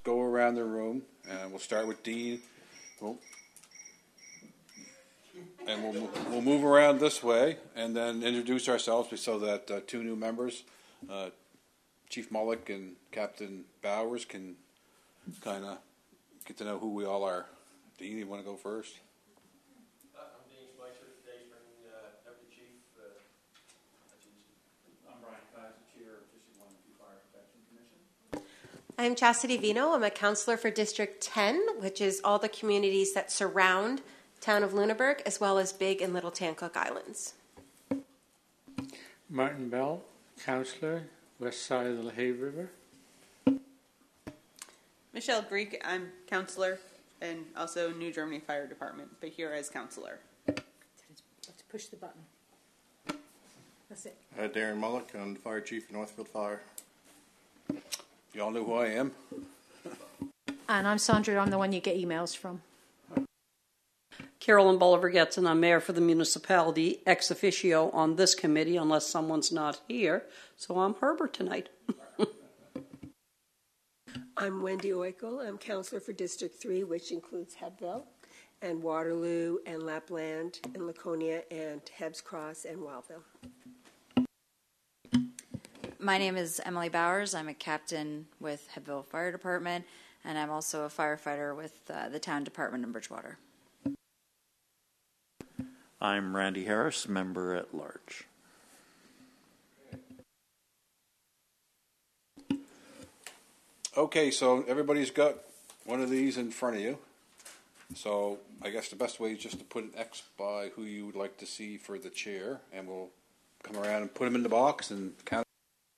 go around the room, and we'll start with Dean. We'll move around this way, and then introduce ourselves so that two new members, Chief Mullock and Captain Bowers, can kind of get to know who we all are. Dean, you want to go first? I'm Dean Spicer, today's Deputy Chief. I'm Brian Kaiser, Chair of District 1 and 2 Fire Protection Commission. I'm Chastity Vino. I'm a counselor for District 10, which is all the communities that surround town of Lunenburg, as well as Big and Little Tancock Islands. Martin Bell, counselor, west side of the LaHave River. Michelle Greek, I'm counselor and also New Germany Fire Department, but here as counselor. Let's push the button. That's it. Darren Mullock, I'm the Fire Chief of Northfield Fire. Y'all know who I am? And I'm Sandra, I'm the one you get emails from. Carolyn Bolivar Getson, I'm mayor for the municipality, ex officio on this committee unless someone's not here. So I'm Herbert tonight. I'm Wendy Oikel. I'm counselor for District 3, which includes Hebville and Waterloo and Lapland and Laconia and Hebbs Cross and Wildville. My name is Emily Bowers. I'm a captain with Hebville Fire Department, and I'm also a firefighter with the town department in Bridgewater. I'm Randy Harris, member at large. Okay, so everybody's got one of these in front of you. So I guess the best way is just to put an X by who you would like to see for the chair, and we'll come around and put them in the box and count.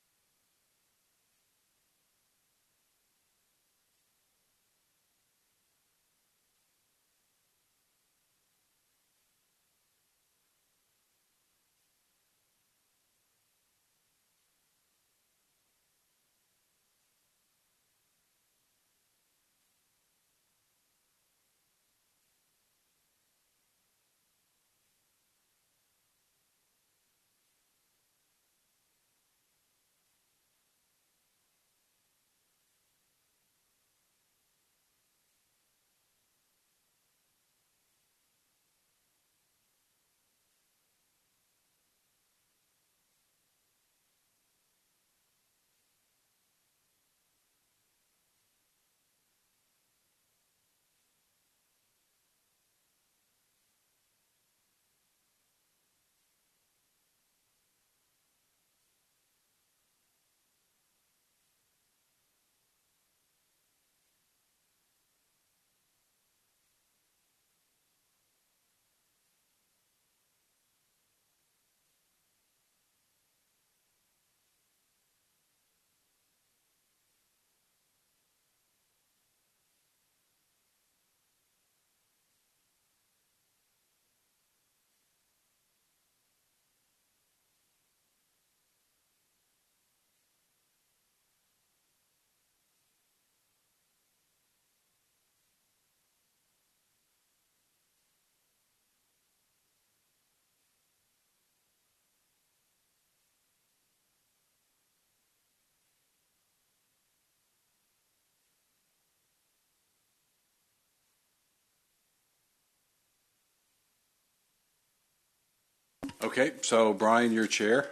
Okay, so Brian, your chair,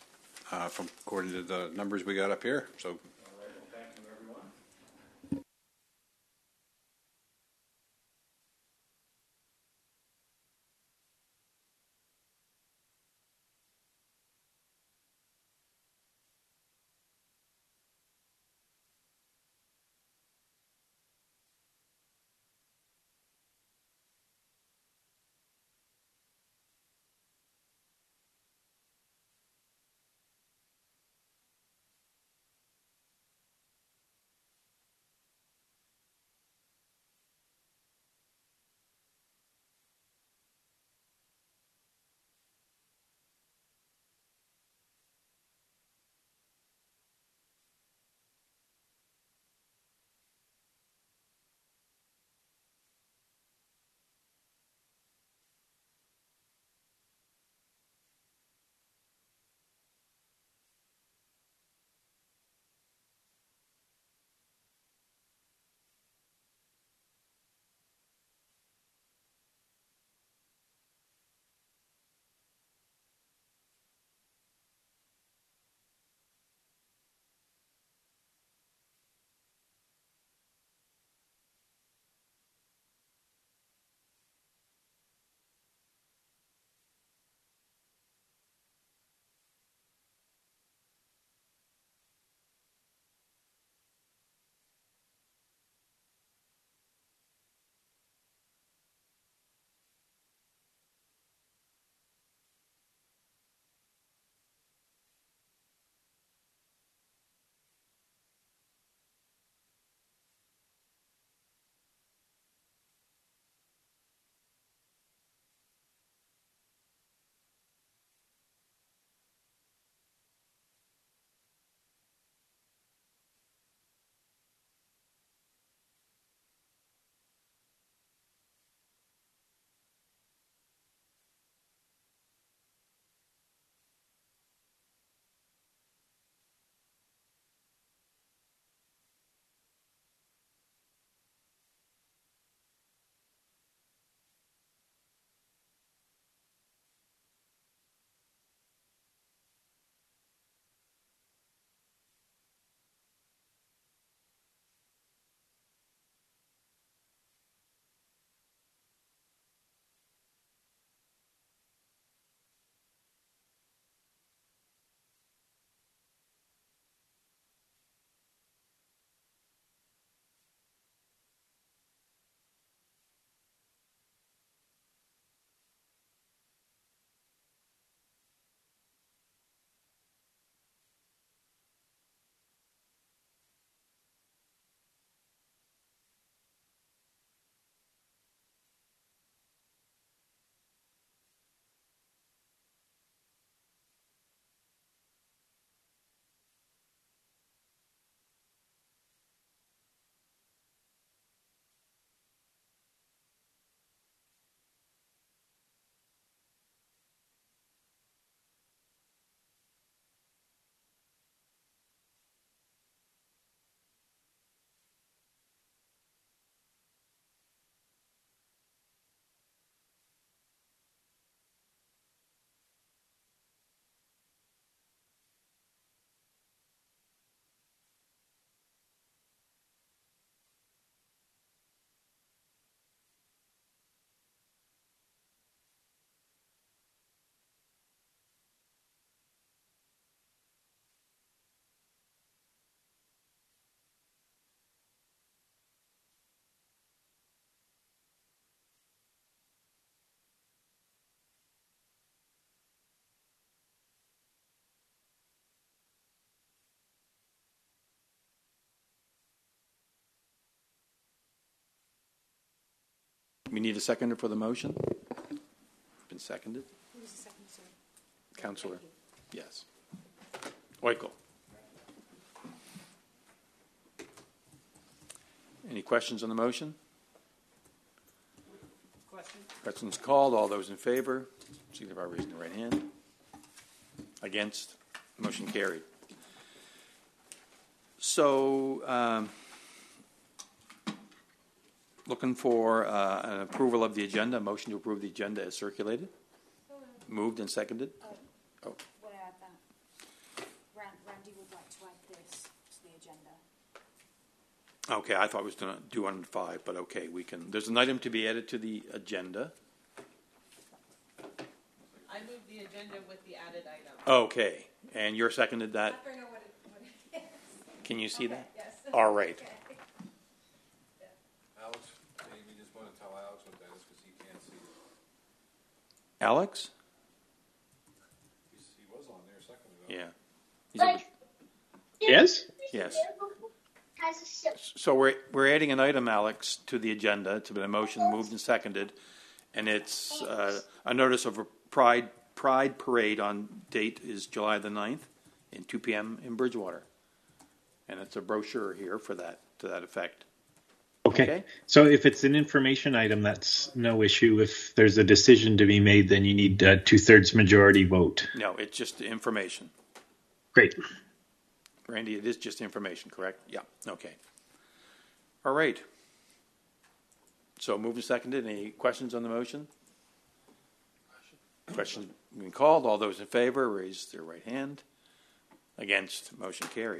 from according to the numbers we got up here. So. All right, well, thank you, everyone. We need a seconder for the motion? Been seconded? Who was the second, sir? Councillor? Yes. Oikle. Any questions on the motion? Questions called. All those in favor, signify by raising the right hand. Against? Motion carried. So, looking for an approval of the agenda, motion to approve the agenda as circulated. Moved and seconded. Oh. Want to add that? Randy would like to add this to the agenda. Okay, I thought it was going to do under 5, but okay, we can. There's an item to be added to the agenda. I moved the agenda with the added item. Okay, and you're seconded that? I don't know what it is. Can you see that? Yes. All right. Okay. Alex, maybe just want to tell Alex what that is because he can't see it. Alex? He was on there a second ago. Yeah. Yes? Yes. So we're adding an item, Alex, to the agenda. It's been a motion moved and seconded, and it's a notice of a Pride Parade on date is July the 9th in 2 p.m. in Bridgewater. And it's a brochure here for that, to that effect. Okay. So if it's an information item, that's no issue. If there's a decision to be made, then you need a 2/3 majority vote. No, it's just information. Great. Randy, it is just information, correct? Yeah, okay. All right. So moved and seconded. Any questions on the motion? Questions being called. All those in favor, raise their right hand. Against, motion carried.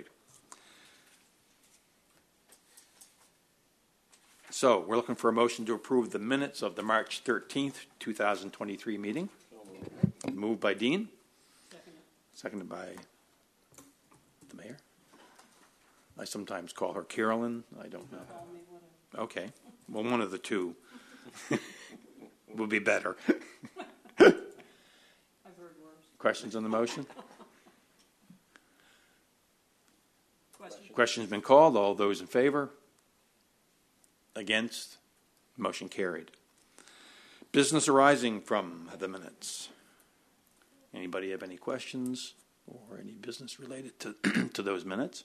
So we're looking for a motion to approve the minutes of the March 13th, 2023 meeting. Moved by Dean. Seconded by the mayor. I sometimes call her Carolyn. I don't know. Okay. Well, one of the two will be better. Questions on the motion? Questions been called. All those in favor? Against? Motion carried. Business arising from the minutes. Anybody have any questions or any business related to to those minutes?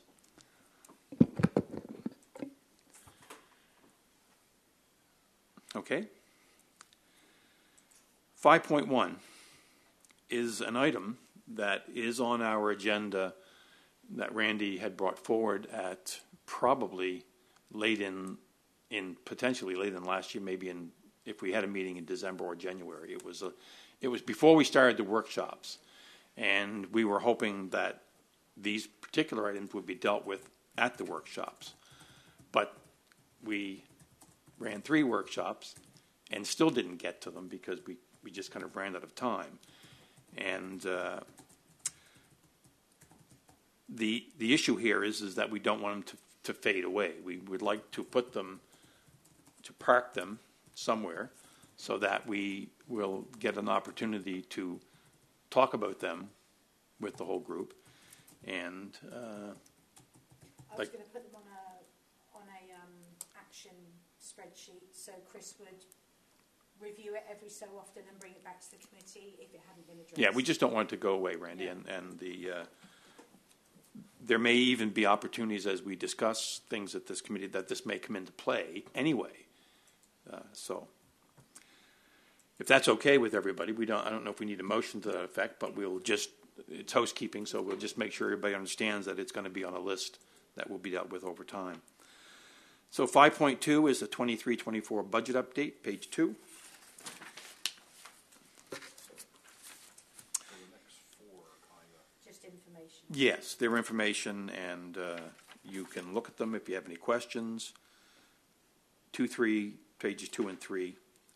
Okay. 5.1 is an item that is on our agenda that Randy had brought forward at probably potentially late in last year, maybe if we had a meeting in December or January. It was before we started the workshops, and we were hoping that these particular items would be dealt with at the workshops. But we ran 3 workshops and still didn't get to them because we just kind of ran out of time. And the issue here is that we don't want them to fade away. We would like to park them somewhere so that we will get an opportunity to talk about them with the whole group. And I was going to put them on a action spreadsheet so Chris would review it every so often and bring it back to the committee if it hadn't been addressed. Yeah, we just don't want it to go away, Randy. Yeah. And there may even be opportunities as we discuss things at this committee that this may come into play anyway. So if that's okay with everybody, I don't know if we need a motion to that effect, but it's housekeeping, so we'll just make sure everybody understands that it's going to be on a list that will be dealt with over time. So 5.2 is the 23-24 budget update, page 2. Just information. Yes, they're information, and you can look at them if you have any questions. 2-3, pages 2 and 3.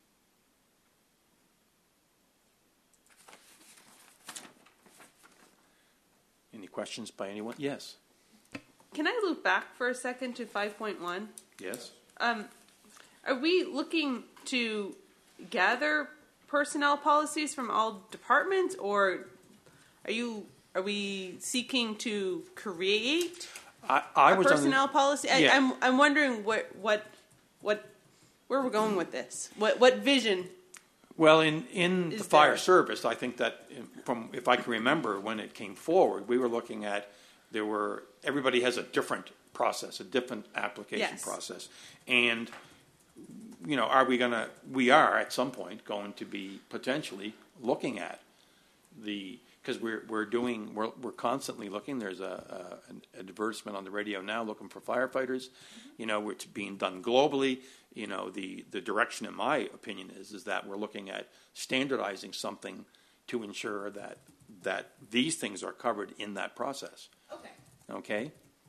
Any questions by anyone? Yes. Can I loop back for a second to 5.1? Yes. Are we looking to gather personnel policies from all departments, or are we seeking to create I a was personnel policy? Yeah. I'm wondering what where we're going with this. What vision? Well, in the Is fire there- service, I think that from, if I can remember when it came forward, we were looking at, everybody has a different process, a different application Yes. process. And, you know, we are at some point going to be potentially looking at because we're constantly looking. There's an advertisement on the radio now looking for firefighters. You know, it's being done globally. You know, the direction, in my opinion, is that we're looking at standardizing something to ensure that these things are covered in that process. Okay. Okay?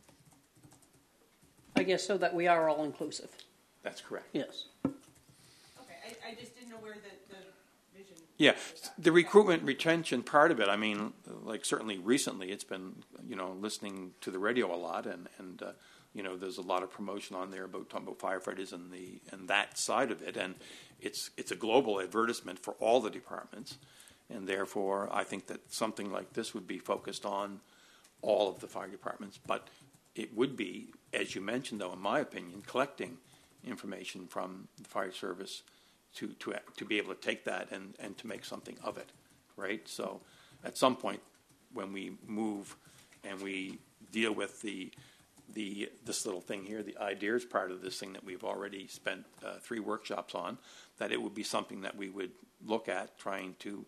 I guess so that we are all inclusive. That's correct. Yes. Okay, I just didn't know where the vision. Yeah, the recruitment retention part of it, I mean, like certainly recently it's been, you know, listening to the radio a lot and you know, there's a lot of promotion on there about talking about firefighters and that side of it, and it's a global advertisement for all the departments, and therefore I think that something like this would be focused on all of the fire departments, but it would be, as you mentioned though, in my opinion, collecting information from the fire service to be able to take that and to make something of it, right? So at some point when we move and we deal with this little thing here, the ideas part of this thing that we've already spent 3 workshops on, that it would be something that we would look at trying to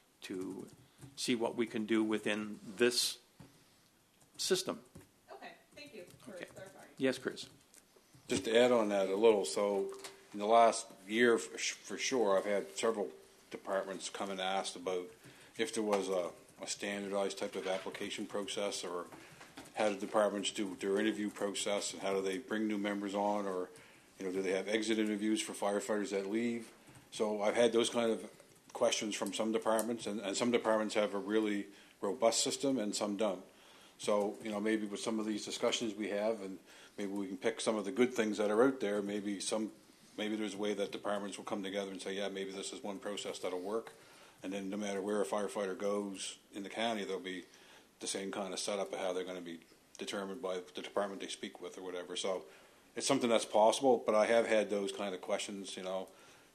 see what we can do within this system. Okay, thank you for clarifying. Yes, Chris. Just to add on that a little, so in the last year, for sure, I've had several departments come and ask about if there was a standardized type of application process, or how do departments do their interview process, and how do they bring new members on, or you know, do they have exit interviews for firefighters that leave? So I've had those kind of questions from some departments, and some departments have a really robust system, and some don't. So you know, maybe with some of these discussions we have, and maybe we can pick some of the good things that are out there. Maybe there's a way that departments will come together and say, yeah, maybe this is one process that'll work. And then no matter where a firefighter goes in the county, there'll be the same kind of setup of how they're going to be determined by the department they speak with or whatever. So it's something that's possible, but I have had those kind of questions, you know,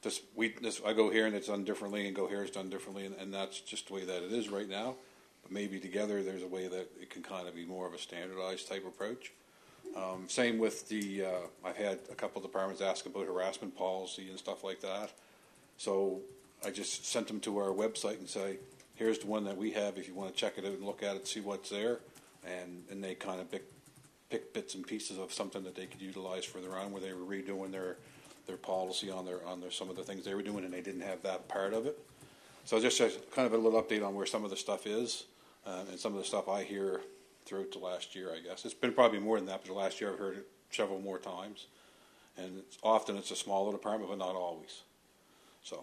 I go here and it's done differently, and go here it's done differently, and that's just the way that it is right now. But maybe together there's a way that it can kind of be more of a standardized type approach. Same with I've had a couple departments ask about harassment policy and stuff like that. So I just sent them to our website and say, here's the one that we have if you want to check it out and look at it, see what's there. And they kind of pick bits and pieces of something that they could utilize further on, where they were redoing their policy on their some of the things they were doing, and they didn't have that part of it. So just kind of a little update on where some of the stuff is, and some of the stuff I hear throughout the last year, I guess. It's been probably more than that, but the last year I've heard it several more times. And often it's a smaller department, but not always. So.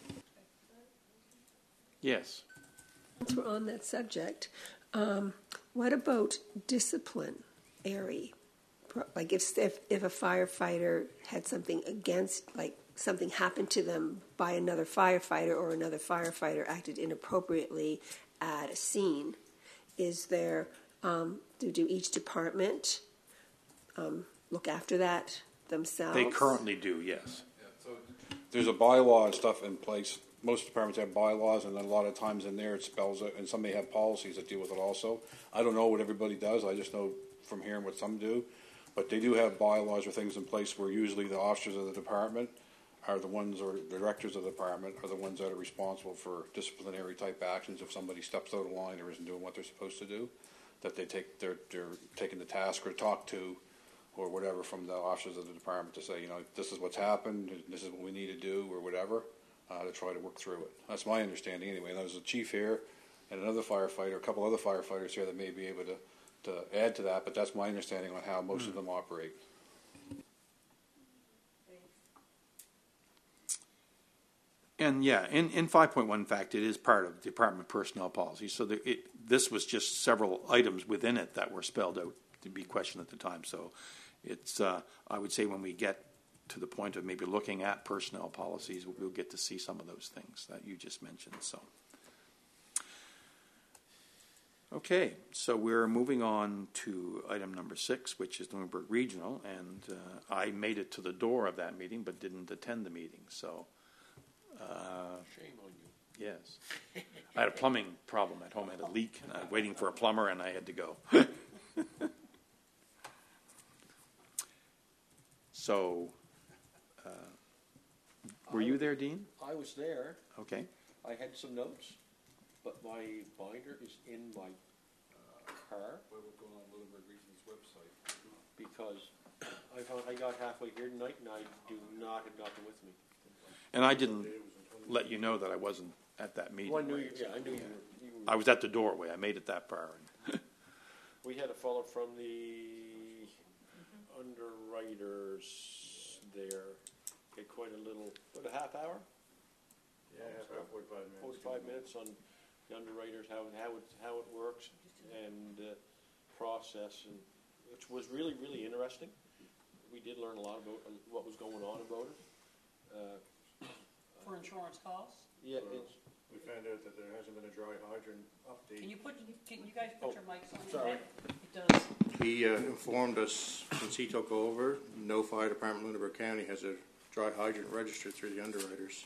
Yes. Since we're on that subject, what about disciplinary? Like if a firefighter had something against, like something happened to them by another firefighter, or another firefighter acted inappropriately at a scene, is there, do each department look after that themselves? They currently do, yes. Yeah, so there's a bylaw and stuff in place. Most departments have bylaws, and then a lot of times in there it spells out, and some may have policies that deal with it also. I don't know what everybody does. I just know from hearing what some do. But they do have bylaws or things in place where usually the officers of the department are the ones, or the directors of the department are the ones that are responsible for disciplinary type actions if somebody steps out of line or isn't doing what they're supposed to do, that they're taking the task or talk to or whatever from the officers of the department to say, you know, this is what's happened, this is what we need to do or whatever, to try to work through it. That's my understanding anyway. And there's a chief here and another firefighter, a couple other firefighters here that may be able to add to that, but that's my understanding on how most of them operate. And yeah, in 5.1, in fact, it is part of the department personnel policy. So this was just several items within it that were spelled out to be questioned at the time. So it's, I would say when we get to the point of maybe looking at personnel policies, we'll get to see some of those things that you just mentioned. So, Okay, so we're moving on to item number 6, which is Lunenburg Regional, and I made it to the door of that meeting but didn't attend the meeting, so... Shame on you. Yes. I had a plumbing problem at home. I had a leak, and I was waiting for a plumber, and I had to go. So, were you there, Dean? I was there. Okay. I had some notes, but my binder is in my car What was going on Lunenburg Region's website? because I got halfway here tonight and I do not have nothing with me. And I didn't let you know that I wasn't at that meeting. Well, I knew you. Yeah, I knew you. I was at the doorway. I made it that far. We had a fellow from the underwriters there. Get quite a little, about a half hour? Yeah, about 45 minutes. 45 minutes on the underwriters, how it works and process, and which was really, really interesting. We did learn a lot about what was going on about it. For insurance costs? Yeah, it's, We found out that there hasn't been a dry hydrant update. Can you guys put your mics on? sorry. It does. He informed us, since he took over, no fire department in Lunenburg County has a dry hydrant registered through the underwriters.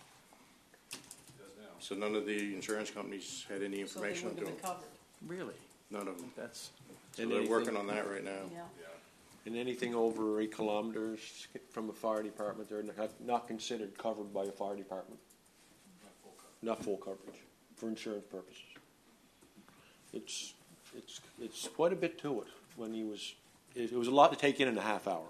So none of the insurance companies had any So they information wouldn't to have them. been covered. Really? None of them. That's... So they're working on that right now. Yeah. and anything over 8 kilometers from a fire department, they're not considered covered by a fire department. Not full coverage for insurance purposes. It's quite a bit to it. When it was a lot to take in a half hour.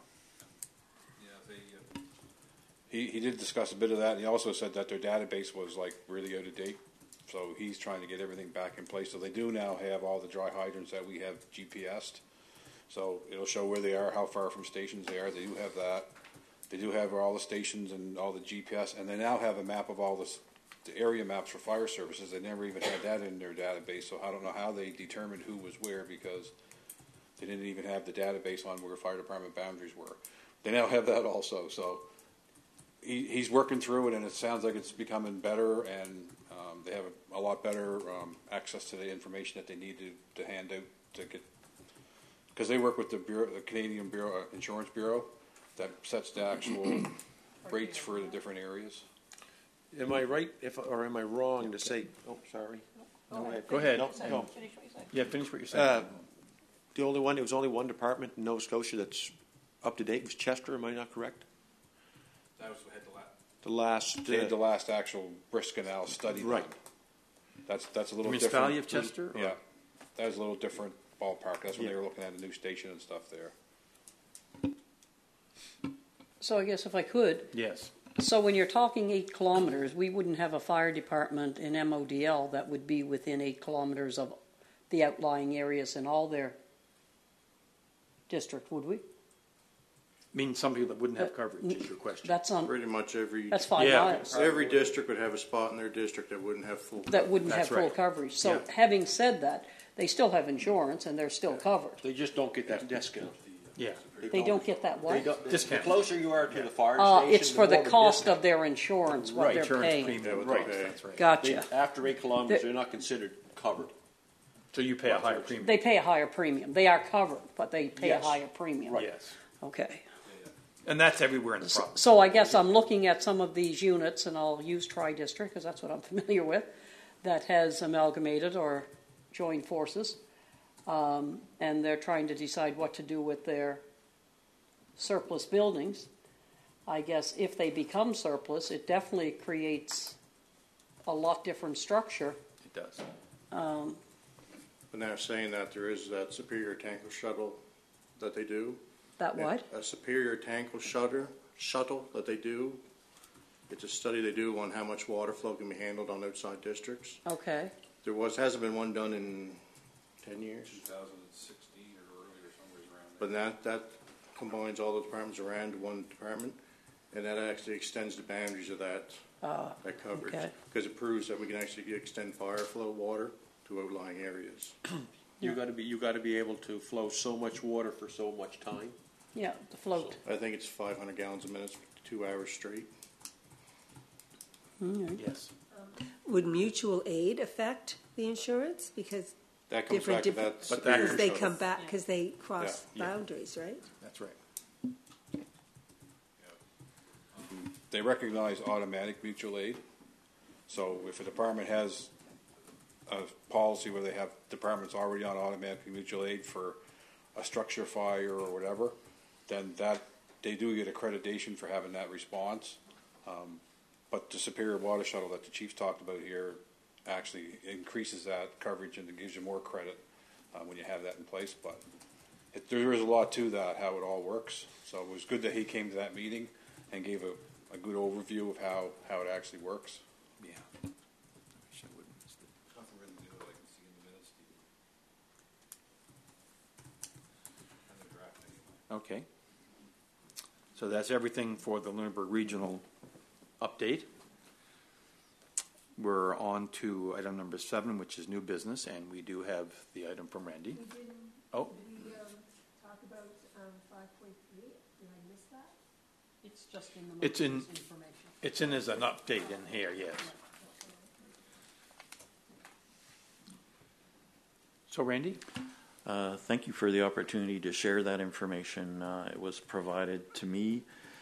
He did discuss a bit of that, and he also said that their database was like really out of date. So he's trying to get everything back in place. So they do now have all the dry hydrants that we have GPSed. So it'll show where they are, how far from stations they are. They do have that. They do have all the stations and all the GPS, and they now have a map of all the area maps for fire services. They never even had that in their database. So I don't know how they determined who was where because they didn't even have the database on where fire department boundaries were. They now have that also. So he's working through it, and it sounds like it's becoming better, and they have a lot better access to the information that they need to hand out to get, because they work with the Canadian Bureau, Insurance Bureau that sets the actual rates for the different areas. Am I right, or am I wrong to say? Oh, sorry. Go ahead. No. Finish what you said. Yeah, finish what you're saying. There was only one department in Nova Scotia that's up to date. Was Chester? Am I not correct? That was The last. they had the last actual Brisk Canal study done. Right. That's a little Municipality different. of Chester, or? Yeah, that was a little different ballpark. That's when they were looking at a new station and stuff there. So I guess if I could, Yes. so when you're talking 8 kilometers, we wouldn't have a fire department in MODL that would be within 8 kilometers of the outlying areas in all their district, would we? Mean some people that wouldn't have coverage is your question. That's on. Pretty much That's 5 miles. every district would have a spot in their district that wouldn't have full. That wouldn't That's have full right. coverage. So Yeah. having said that, they still have insurance and they're still covered. They just don't get that discount. Yeah. They don't get that They what? don't, the Discount. closer you are to the fire station, It's for the more of a cost discount. of their insurance, what Right, they're insurance paying. premium. Yeah, what Right, they pay. that's right. Gotcha. After 8 kilometers, The- they're not considered covered. So you pay a higher premium. They pay a higher premium. They are covered, but they pay Yes. a higher premium. Yes. Okay. And that's everywhere in the province. So I guess I'm looking at some of these units, and I'll use Tri-District because that's what I'm familiar with, that has amalgamated or joined forces, and they're trying to decide what to do with their surplus buildings. I guess if they become surplus, it definitely creates a lot different structure. It does. But now saying that there is that Superior Tanker shuttle that they do. That what? A Superior Tanker shuttle that they do. It's a study they do on how much water flow can be handled on outside districts. Okay. There hasn't been one done in 10 years. 2016 or earlier, somewhere around there. But that combines all the departments around one department, and that actually extends the boundaries of that coverage. okay. Because it proves that we can actually extend fire flow water to outlying areas. You got to be able to flow so much water for so much time. Yeah, the float. I think it's 500 gallons a minute for 2 hours straight. Yes. Would mutual aid affect the insurance? Because That comes different, back to that. But that- because they come back, because they cross Yeah. boundaries, right? That's right. They recognize automatic mutual aid. So if a department has a policy where they have departments already on automatic mutual aid for a structure fire or whatever, then that they do get accreditation for having that response. But the Superior Water Shuttle that the chief talked about here actually increases that coverage and it gives you more credit when you have that in place. But there is a lot to that, how it all works. So it was good that he came to that meeting and gave a good overview of how it actually works. Yeah. I wish I wouldn't have missed it. Nothing really new that I can see in the minutes, Steve. And the draft anyway. Okay. So that's everything for the Lunenburg Regional update. We're on to item number 7, which is new business, and we do have the item from Randy. We didn't, Oh. did we talk about 5.3? Did I miss that? It's just in the It's in- information. It's in as an update in here, yes. So, Randy? Thank you for the opportunity to share that information. It was provided to me.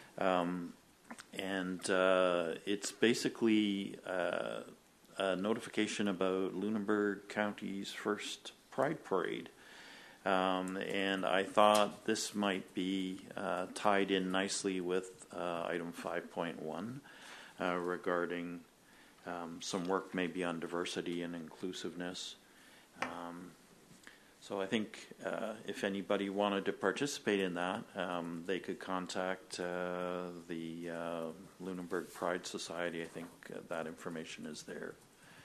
And it's basically a notification about Lunenburg County's first Pride Parade. And I thought this might be tied in nicely with item 5.1 regarding some work maybe on diversity and inclusiveness. So I think if anybody wanted to participate in that, they could contact the Lunenburg Pride Society. I think that information is there.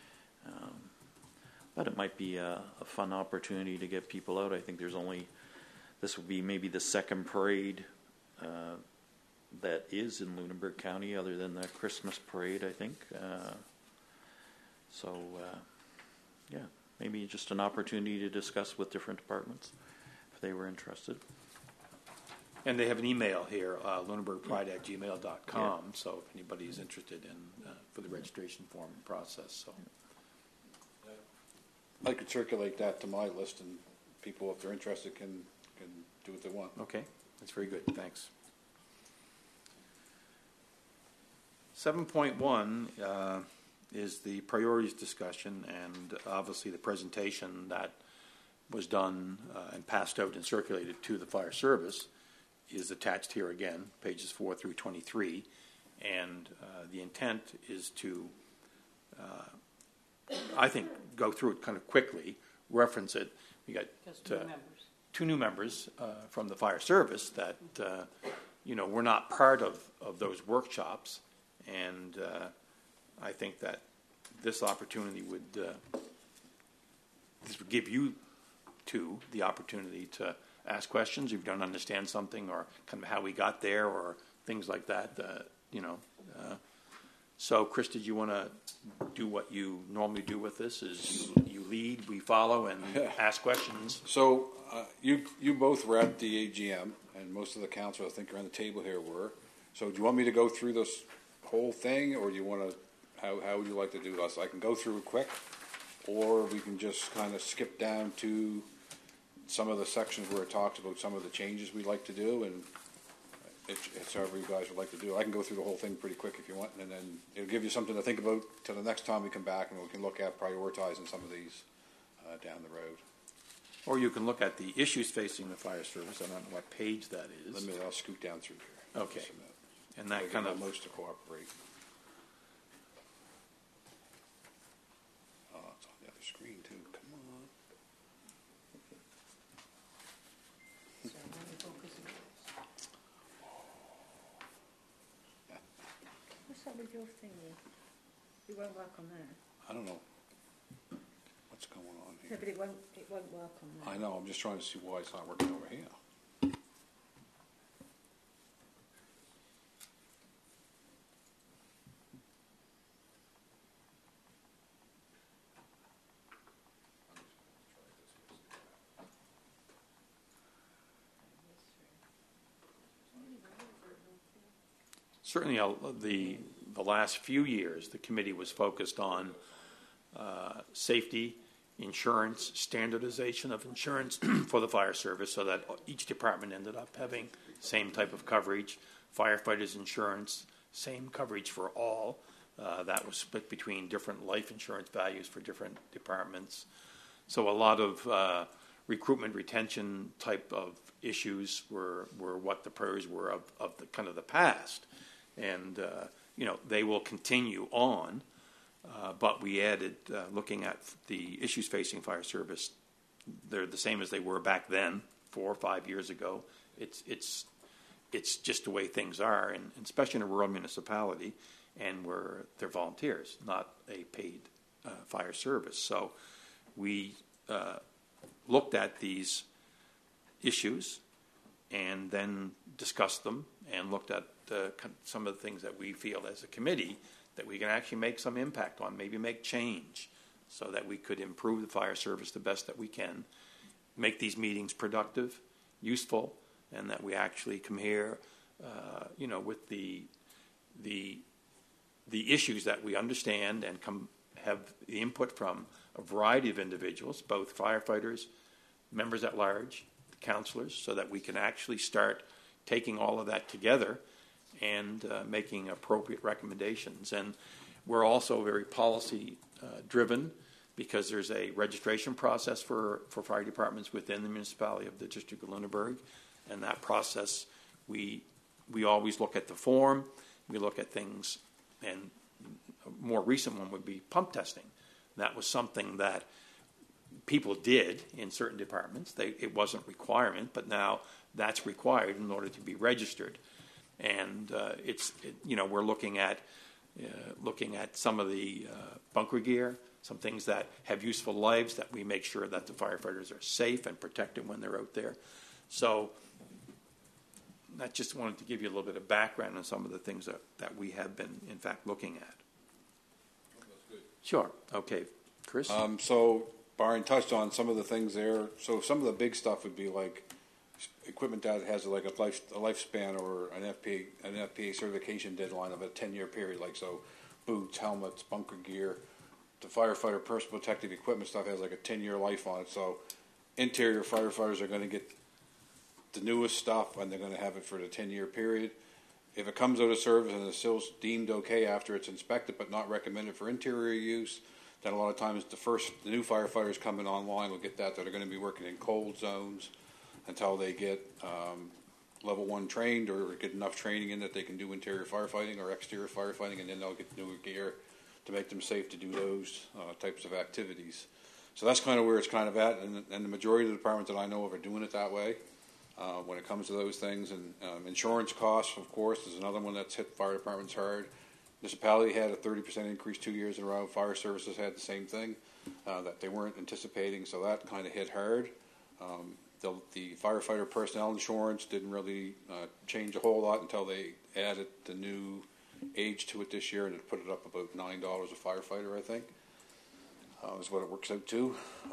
But it might be a fun opportunity to get people out. I think this will be maybe the second parade that is in Lunenburg County other than the Christmas parade, I think. Yeah. Maybe just an opportunity to discuss with different departments if they were interested. And they have an email here, lunenburgpride@gmail.com, so if anybody is interested in for the registration form process. So, I could circulate that to my list, and people, if they're interested, can do what they want. okay, that's very good. Thanks. 7.1 is the priorities discussion, and obviously the presentation that was done and passed out and circulated to the fire service is attached here again, pages 4 through 23, and the intent is to, I think, go through it kind of quickly, reference it. We got two new members from the fire service that were not part of those workshops, and I think that this opportunity would give you two the opportunity to ask questions if you don't understand something, or kind of how we got there, or things like that. So, Chris, did you want to do what you normally do with this? Is you lead, we follow, and ask questions. So you both were at the AGM, and most of the council, I think, around the table here were. So do you want me to go through this whole thing, or do you want to? How would you like to do this? I can go through it quick, or we can just kind of skip down to some of the sections where it talks about some of the changes we'd like to do, and it's however you guys would like to do it. I can go through the whole thing pretty quick if you want, and then it'll give you something to think about till the next time we come back, and we can look at prioritizing some of these down the road. Or you can look at the issues facing the fire service. I don't know what page that is. I'll scoot down through here. Okay. And that kind of most to cooperate. Oh, it's on the other screen too. Come on. What's up with your thingy? It won't work on there. I don't know what's going on No, here. but it won't work on there. I know. I'm just trying to see why it's not working over here. certainly the last few years, the committee was focused on safety insurance, standardization of insurance for the fire service so that each department ended up having same type of coverage. Firefighters insurance, same coverage for all. That was split between different life insurance values for different departments. So a lot of recruitment retention type of issues were what the priorities were of the kind of the past. And, they will continue on. But we added, looking at the issues facing fire service, they're the same as they were back then, 4 or 5 years ago. It's just the way things are, and especially in a rural municipality, and where they're volunteers, not a paid fire service. So we looked at these issues and then discussed them and looked at some of the things that we feel as a committee that we can actually make some impact on, maybe make change so that we could improve the fire service the best that we can, make these meetings productive, useful, and that we actually come here, with the issues that we understand and have the input from a variety of individuals, both firefighters, members at large, counselors, so that we can actually start taking all of that together and making appropriate recommendations. And we're also very policy driven because there's a registration process for fire departments within the municipality of the District of Lunenburg. And that process, we always look at the form, we look at things, and a more recent one would be pump testing. That was something that people did in certain departments. It wasn't a requirement, but now that's required in order to be registered. And we're looking at some of the bunker gear, some things that have useful lives that we make sure that the firefighters are safe and protected when they're out there. So I just wanted to give you a little bit of background on some of the things that we have been, in fact, looking at. That's good. Sure. Okay. Chris? So Byron touched on some of the things there. So some of the big stuff would be like equipment that has like a lifespan or an FPA certification deadline of a 10-year period, like so boots, helmets, bunker gear. The firefighter personal protective equipment stuff has like a 10-year life on it. So interior firefighters are going to get the newest stuff and they're going to have it for the 10-year period. If it comes out of service and it's still deemed okay after it's inspected but not recommended for interior use, then a lot of times the new firefighters coming online will get that are going to be working in cold zones until they get level 1 trained or get enough training in that they can do interior firefighting or exterior firefighting, and then they'll get newer gear to make them safe to do those types of activities. So that's kind of where it's kind of at, and the majority of the departments that I know of are doing it that way when it comes to those things. And insurance costs, of course, is another one that's hit fire departments hard. Municipality had a 30% increase 2 years in a row. Fire services had the same thing that they weren't anticipating, so that kind of hit hard. The firefighter personnel insurance didn't really change a whole lot until they added the new age to it this year, and it put it up about $9 a firefighter, I think, is what it works out to.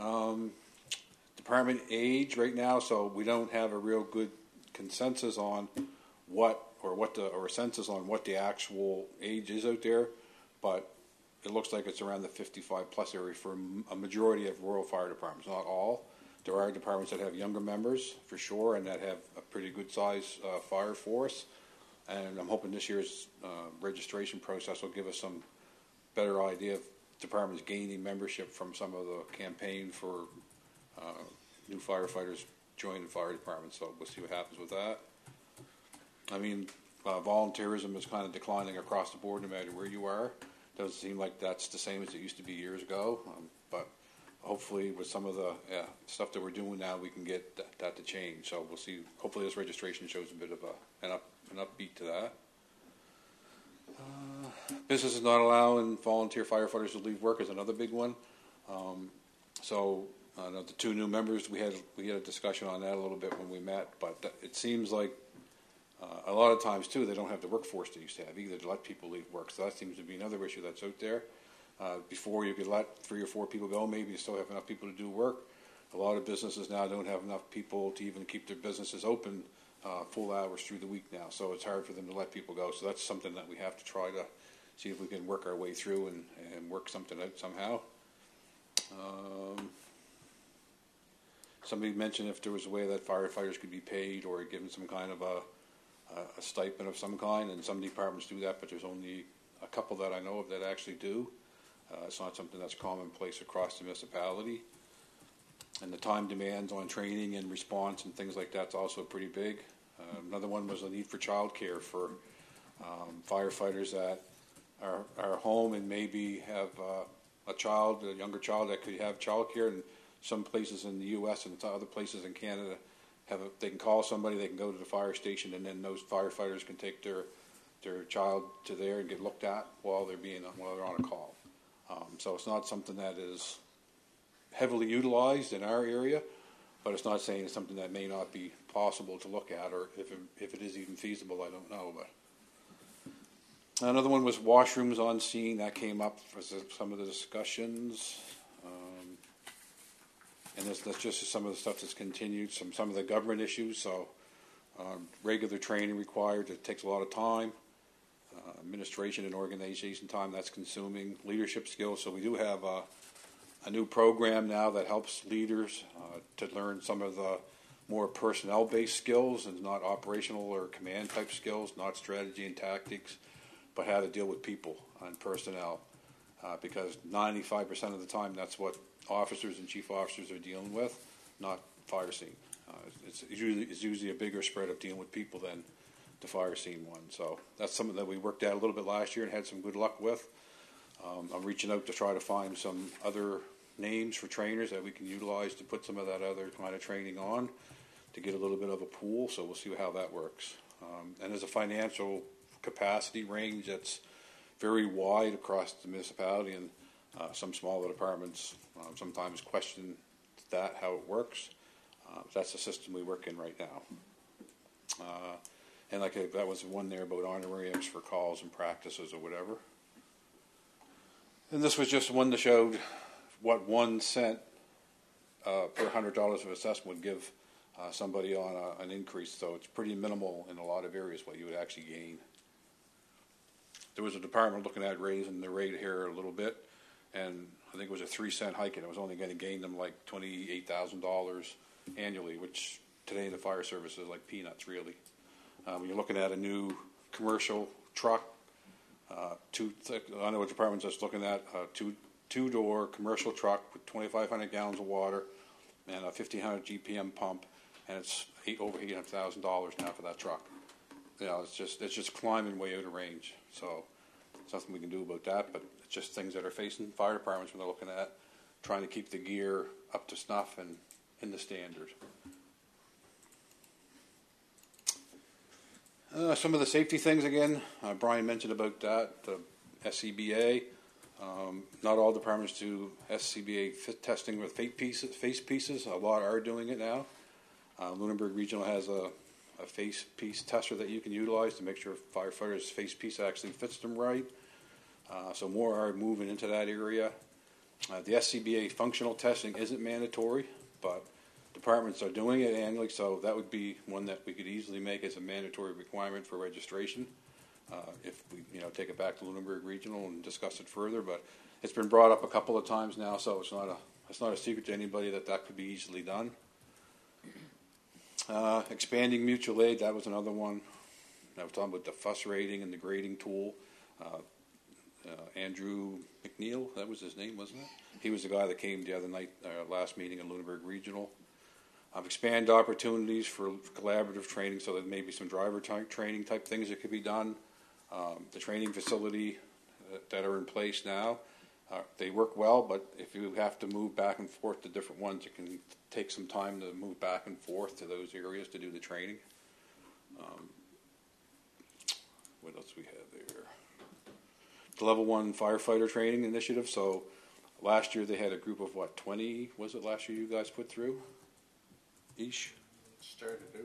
Department age right now, so we don't have a real good consensus on or a census on what the actual age is out there, but it looks like it's around the 55 plus area for a majority of rural fire departments, not all. There are departments that have younger members for sure and that have a pretty good size fire force, and I'm hoping this year's registration process will give us some better idea of departments gaining membership from some of the campaign for new firefighters joining fire departments, so we'll see what happens with that. I mean, volunteerism is kind of declining across the board no matter where you are. Doesn't seem like that's the same as it used to be years ago, but hopefully with some of the stuff that we're doing now, we can get that to change. So we'll see. Hopefully this registration shows a bit of an upbeat to that. Businesses not allowing volunteer firefighters to leave work is another big one. The 2 new members, we had a discussion on that a little bit when we met, but it seems like a lot of times too they don't have the workforce they used to have either to let people leave work. So that seems to be another issue that's out there. Before you could let 3 or 4 people go, maybe you still have enough people to do work. A lot of businesses now don't have enough people to even keep their businesses open full hours through the week now. So it's hard for them to let people go. So that's something that we have to try to see if we can work our way through and work something out somehow. Somebody mentioned if there was a way that firefighters could be paid or given some kind of a stipend of some kind, and some departments do that, but there's only a couple that I know of that actually do. It's not something that's commonplace across the municipality. And the time demands on training and response and things like that's also pretty big. Another one was the need for childcare for firefighters that are home and maybe have a younger child that could have childcare. And some places in the U.S. and other places in Canada they can call somebody, they can go to the fire station, and then those firefighters can take their child to there and get looked at while they're on a call. So it's not something that is heavily utilized in our area, but it's not saying it's something that may not be possible to look at, or if it is even feasible, I don't know. But another one was washrooms on scene. That came up for some of the discussions. And that's just some of the stuff that's continued, some of the government issues. So regular training required. It takes a lot of time. Administration and organization time, that's consuming. Leadership skills. So we do have a new program now that helps leaders to learn some of the more personnel-based skills and not operational or command-type skills, not strategy and tactics, but how to deal with people and personnel. Because 95% of the time, that's what officers and chief officers are dealing with, not fire scene. It's usually a bigger spread of dealing with people than the fire scene one. So that's something that we worked out a little bit last year and had some good luck with. I'm reaching out to try to find some other names for trainers that we can utilize to put some of that other kind of training on to get a little bit of a pool. So we'll see how that works. And there's a financial capacity range that's very wide across the municipality, and some smaller departments sometimes question how it works. That's the system we work in right now. And that was one there about honorariums for calls and practices or whatever. And this was just one that showed what 1 cent per $100 of assessment would give somebody on an increase. So it's pretty minimal in a lot of areas what you would actually gain. There was a department looking at raising the rate here a little bit, and I think it was a 3 cent hike, and it was only going to gain them like $28,000 annually, which today in the fire service is like peanuts, really. When you're looking at a new commercial truck, I know a department's just looking at a two-door commercial truck with 2,500 gallons of water and a 1,500 GPM pump, and it's over $800,000 now for that truck. You know, it's just climbing way out of range. So there's nothing we can do about that, but it's just things that are facing fire departments when they're looking at trying to keep the gear up to snuff and in the standard. Some of the safety things again, Brian mentioned about that, the SCBA. Not all departments do SCBA fit testing with face pieces. A lot are doing it now. Lunenburg Regional has a face piece tester that you can utilize to make sure firefighters' face piece actually fits them right. So more are moving into that area. The SCBA functional testing isn't mandatory, but departments are doing it annually, so that would be one that we could easily make as a mandatory requirement for registration if we take it back to Lunenburg Regional and discuss it further. But it's been brought up a couple of times now, so it's not a secret to anybody that could be easily done. Expanding mutual aid, that was another one. I was talking about the fuss rating and the grading tool. Andrew McNeil, that was his name, wasn't it? He was the guy that came the other night, last meeting in Lunenburg Regional. Expand opportunities for collaborative training, so that maybe some driver training type things that could be done. The training facility that are in place now, they work well, but if you have to move back and forth to different ones, it can take some time to move back and forth to those areas to do the training. What else we have there? The Level 1 Firefighter Training Initiative. So last year they had a group of 20, was it last year you guys put through? Started out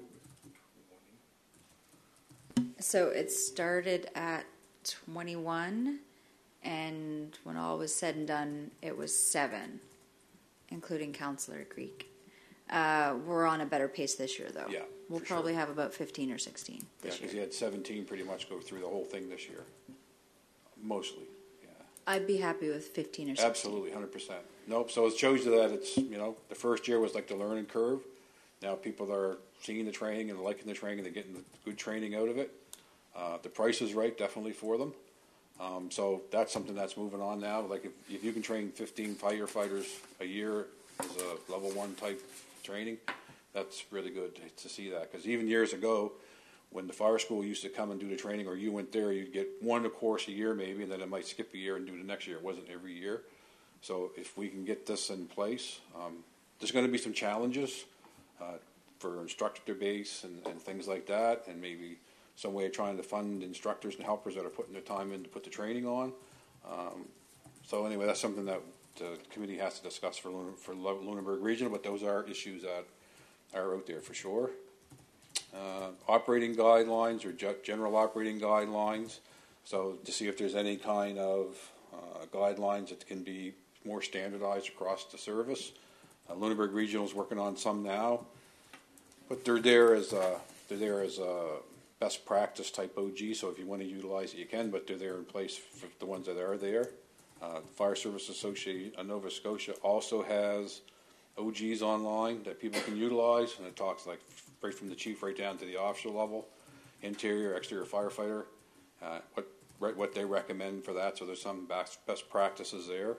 with 20. So it started at 21, and when all was said and done, it was 7, including Counselor Creek. We're on a better pace this year, though. Yeah, we'll probably have about 15 or 16 this year. Because you had 17 pretty much go through the whole thing this year. Mostly, I'd be happy with 15 or 16. Absolutely, 100%. Nope. So it shows you that it's, the first year was like the learning curve. Now people are seeing the training and liking the training, and they're getting the good training out of it. The price is right, definitely for them. So that's something that's moving on now. Like if you can train 15 firefighters a year as a level 1 type training, that's really good to see that. Because even years ago, when the fire school used to come and do the training, or you went there, you'd get one course a year maybe, and then it might skip a year and do the next year. It wasn't every year. So if we can get this in place, there's going to be some challenges for instructor base and things like that, and maybe some way of trying to fund instructors and helpers that are putting their time in to put the training on. So anyway, that's something that the committee has to discuss for Lunenburg Regional, but those are issues that are out there for sure. Operating guidelines or general operating guidelines. So to see if there's any kind of guidelines that can be more standardized across the service. Lunenburg Regional is working on some now, but they're there as a best practice type OG. So if you want to utilize it, you can, but they're there in place for the ones that are there. Fire Service Association of Nova Scotia also has OGs online that people can utilize, and it talks like right from the chief right down to the officer level, interior, exterior firefighter, what they recommend for that. So there's some best practices there.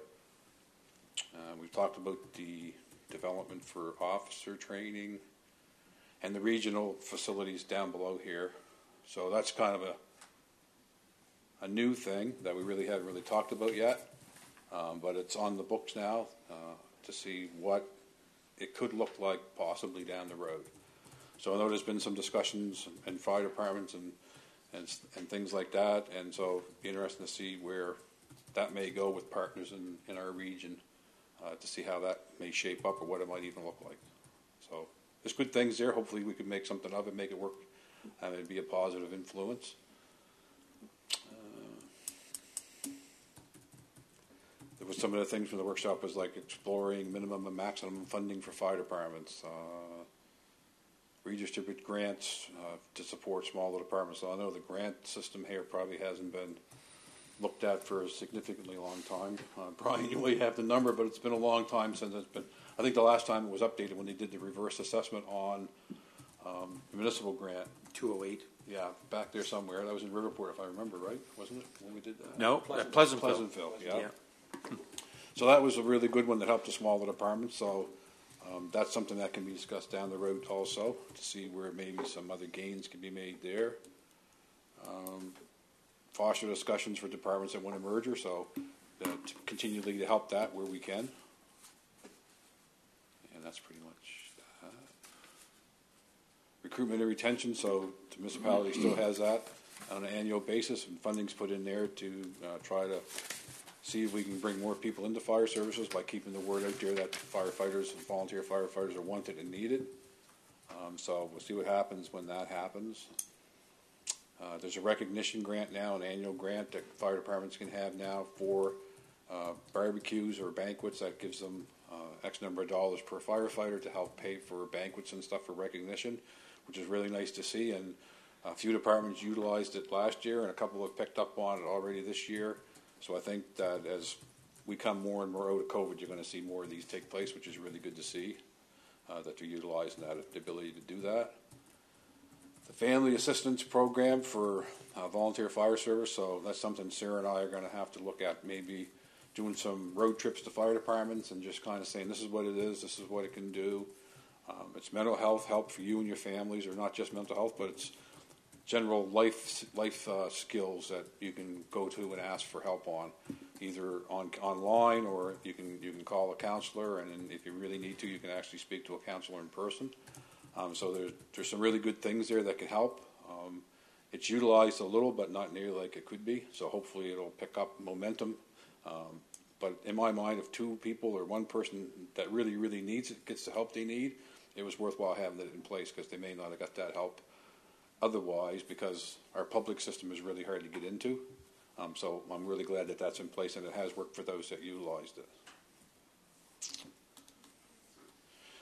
We've talked about the development for officer training and the regional facilities down below here. So that's kind of a new thing that we really haven't really talked about yet, but it's on the books now to see what it could look like possibly down the road. So I know there's been some discussions in fire departments and things like that, and so it'd be interesting to see where that may go with partners in our region to see how that may shape up or what it might even look like. So there's good things there. Hopefully we can make something of it, make it work, and it'd be a positive influence. There was some of the things from the workshop was like exploring minimum and maximum funding for fire departments, redistribute grants to support smaller departments. So I know the grant system here probably hasn't been looked at for a significantly long time. Brian, you may have the number, but it's been a long time since it's been. I think the last time it was updated when they did the reverse assessment on the municipal grant. 208. Yeah, back there somewhere. That was in Riverport, if I remember right, wasn't it, when we did that? No, Pleasantville, yeah. So that was a really good one that helped the smaller departments. So that's something that can be discussed down the road also to see where maybe some other gains can be made there. Foster discussions for departments that want a merger, so to continually to help that where we can. And that's pretty much that. Recruitment and retention, so the municipality still has that on an annual basis, and funding's put in there to try to see if we can bring more people into fire services by keeping the word out there that firefighters and volunteer firefighters are wanted and needed. So we'll see what happens when that happens. There's a recognition grant now, an annual grant that fire departments can have now for barbecues or banquets that gives them X number of dollars per firefighter to help pay for banquets and stuff for recognition, which is really nice to see. And a few departments utilized it last year, and a couple have picked up on it already this year. So I think that as we come more and more out of COVID, you're going to see more of these take place, which is really good to see that they're utilizing that, the ability to do that. The Family Assistance Program for volunteer fire service, so that's something Sarah and I are going to have to look at, maybe doing some road trips to fire departments and just kind of saying this is what it is, this is what it can do. It's mental health help for you and your families, or not just mental health, but it's general life skills that you can go to and ask for help on, either online or you can call a counselor, and if you really need to, you can actually speak to a counselor in person. So there's some really good things there that can help. It's utilized a little, but not nearly like it could be. So hopefully it'll pick up momentum. But in my mind, if two people or one person that really, really needs it gets the help they need, it was worthwhile having it in place, because they may not have got that help otherwise, because our public system is really hard to get into. So I'm really glad that that's in place, and it has worked for those that utilized it.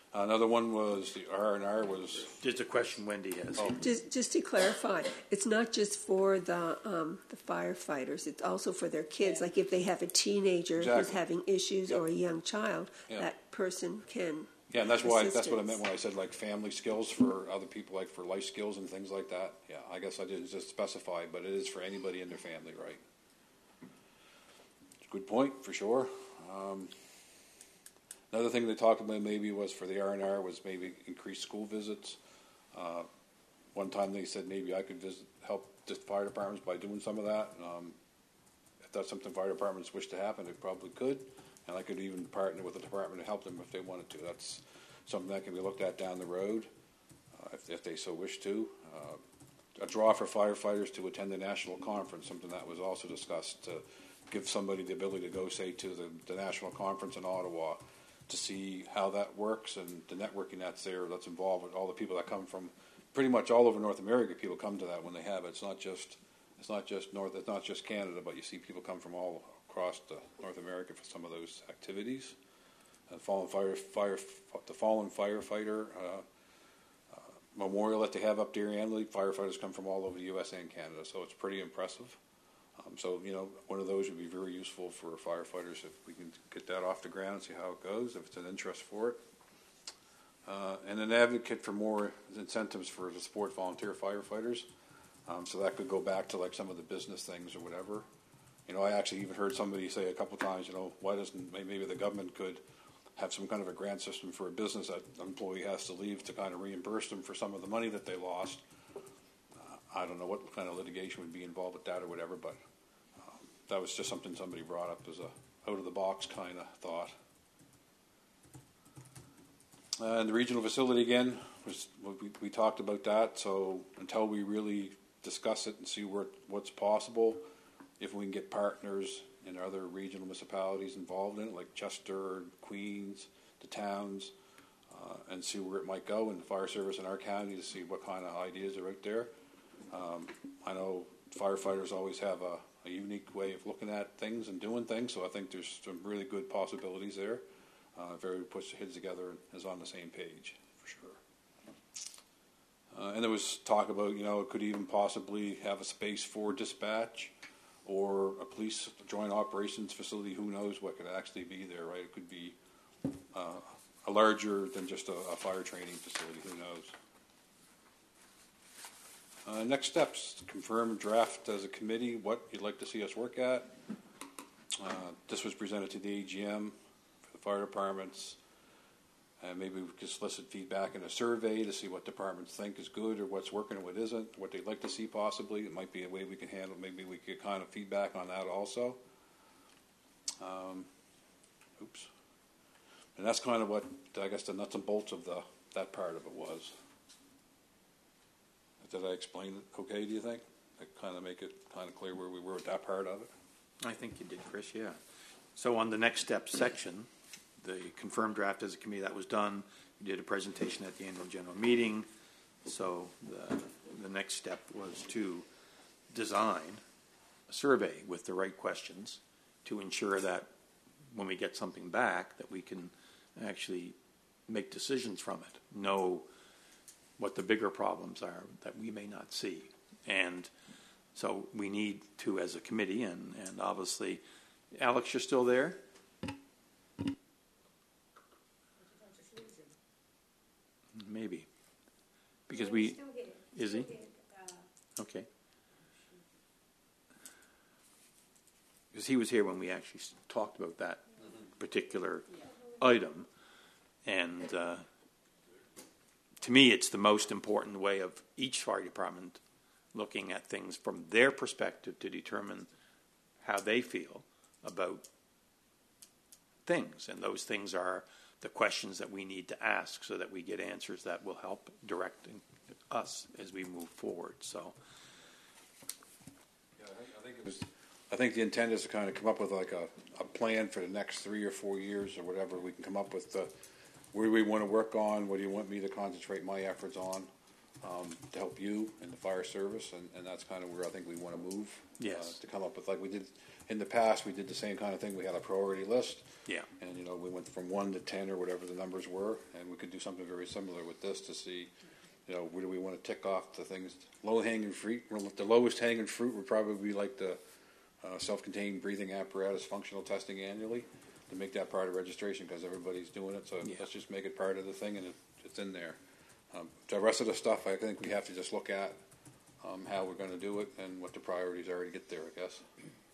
Another one was the R&R was. Just a question Wendy has. Oh. Just to clarify, it's not just for the firefighters. It's also for their kids. Like if they have a teenager who's having issues or a young child, that person can. Yeah, and that's what I meant when I said like family skills for other people, like for life skills and things like that. Yeah, I guess I didn't just specify, but it is for anybody in their family, right? Good point for sure. Another thing they talked about maybe was for the R&R was maybe increased school visits. One time they said maybe I could help the fire departments by doing some of that. If that's something fire departments wish to happen, it probably could. And I could even partner with the department to help them if they wanted to. That's something that can be looked at down the road if they so wish to. A draw for firefighters to attend the national conference, something that was also discussed, to give somebody the ability to go, say, to the national conference in Ottawa, to see how that works and the networking that's there, that's involved with all the people that come from pretty much all over North America. People come to that when they have it. It's not just Canada, but you see people come from all across North America for some of those activities. The fallen firefighter memorial that they have up there annually. Firefighters come from all over the U.S. and Canada, so it's pretty impressive. So, one of those would be very useful for firefighters if we can get that off the ground and see how it goes, if it's an interest for it. And an advocate for more incentives for to support volunteer firefighters. So that could go back to like some of the business things or whatever. I actually even heard somebody say a couple times, why doesn't maybe the government could have some kind of a grant system for a business that an employee has to leave to kind of reimburse them for some of the money that they lost. I don't know what kind of litigation would be involved with that or whatever, but that was just something somebody brought up as a out-of-the-box kind of thought. And the regional facility, again, we talked about that. So until we really discuss it and see what's possible, if we can get partners in other regional municipalities involved in it, like Chester, Queens, the towns, and see where it might go, and the fire service in our county to see what kind of ideas are out there. I know firefighters always have a unique way of looking at things and doing things, so I think there's some really good possibilities there. If everybody puts their heads together and is on the same page, for sure. And there was talk about, it could even possibly have a space for dispatch or a police joint operations facility. Who knows what could actually be there, right? It could be a larger than just a fire training facility. Who knows? Next steps, confirm draft as a committee, what you'd like to see us work at. This was presented to the AGM for the fire departments. And maybe we could solicit feedback in a survey to see what departments think is good or what's working and what isn't, what they'd like to see possibly. It might be a way we can handle, maybe we could kind of feedback on that also. And that's kind of what, I guess, the nuts and bolts of that part of it was. Did I explain it okay, do you think? Kind of make it kind of clear where we were with that part of it? I think you did, Chris, yeah. So on the next step section, the confirmed draft as a committee, that was done. We did a presentation at the annual general meeting. So the next step was to design a survey with the right questions to ensure that when we get something back that we can actually make decisions from it, know what the bigger problems are that we may not see. And so we need to, as a committee, and obviously, Alex, you're still there? Maybe. Because we... Is he? Okay. Because he was here when we actually talked about that particular item. And to me, it's the most important way of each fire department looking at things from their perspective to determine how they feel about things. And those things are the questions that we need to ask so that we get answers that will help direct us as we move forward. So, yeah, I think the intent is to kind of come up with like a plan for the next 3 or 4 years or whatever. We can come up with where do we want to work on, what do you want me to concentrate my efforts on, to help you and the fire service, and that's kind of where I think we want to move. Yes. To come up with, like we did in the past, we did the same kind of thing. We had a priority list. Yeah. And, we went from 1 to 10 or whatever the numbers were, and we could do something very similar with this to see, where do we want to tick off the things, low-hanging fruit. The lowest hanging fruit would probably be like the self-contained breathing apparatus functional testing annually, to make that part of registration, because everybody's doing it. So let's just make it part of the thing, and it's in there. The rest of the stuff, I think we have to just look at how we're going to do it and what the priorities are to get there, I guess.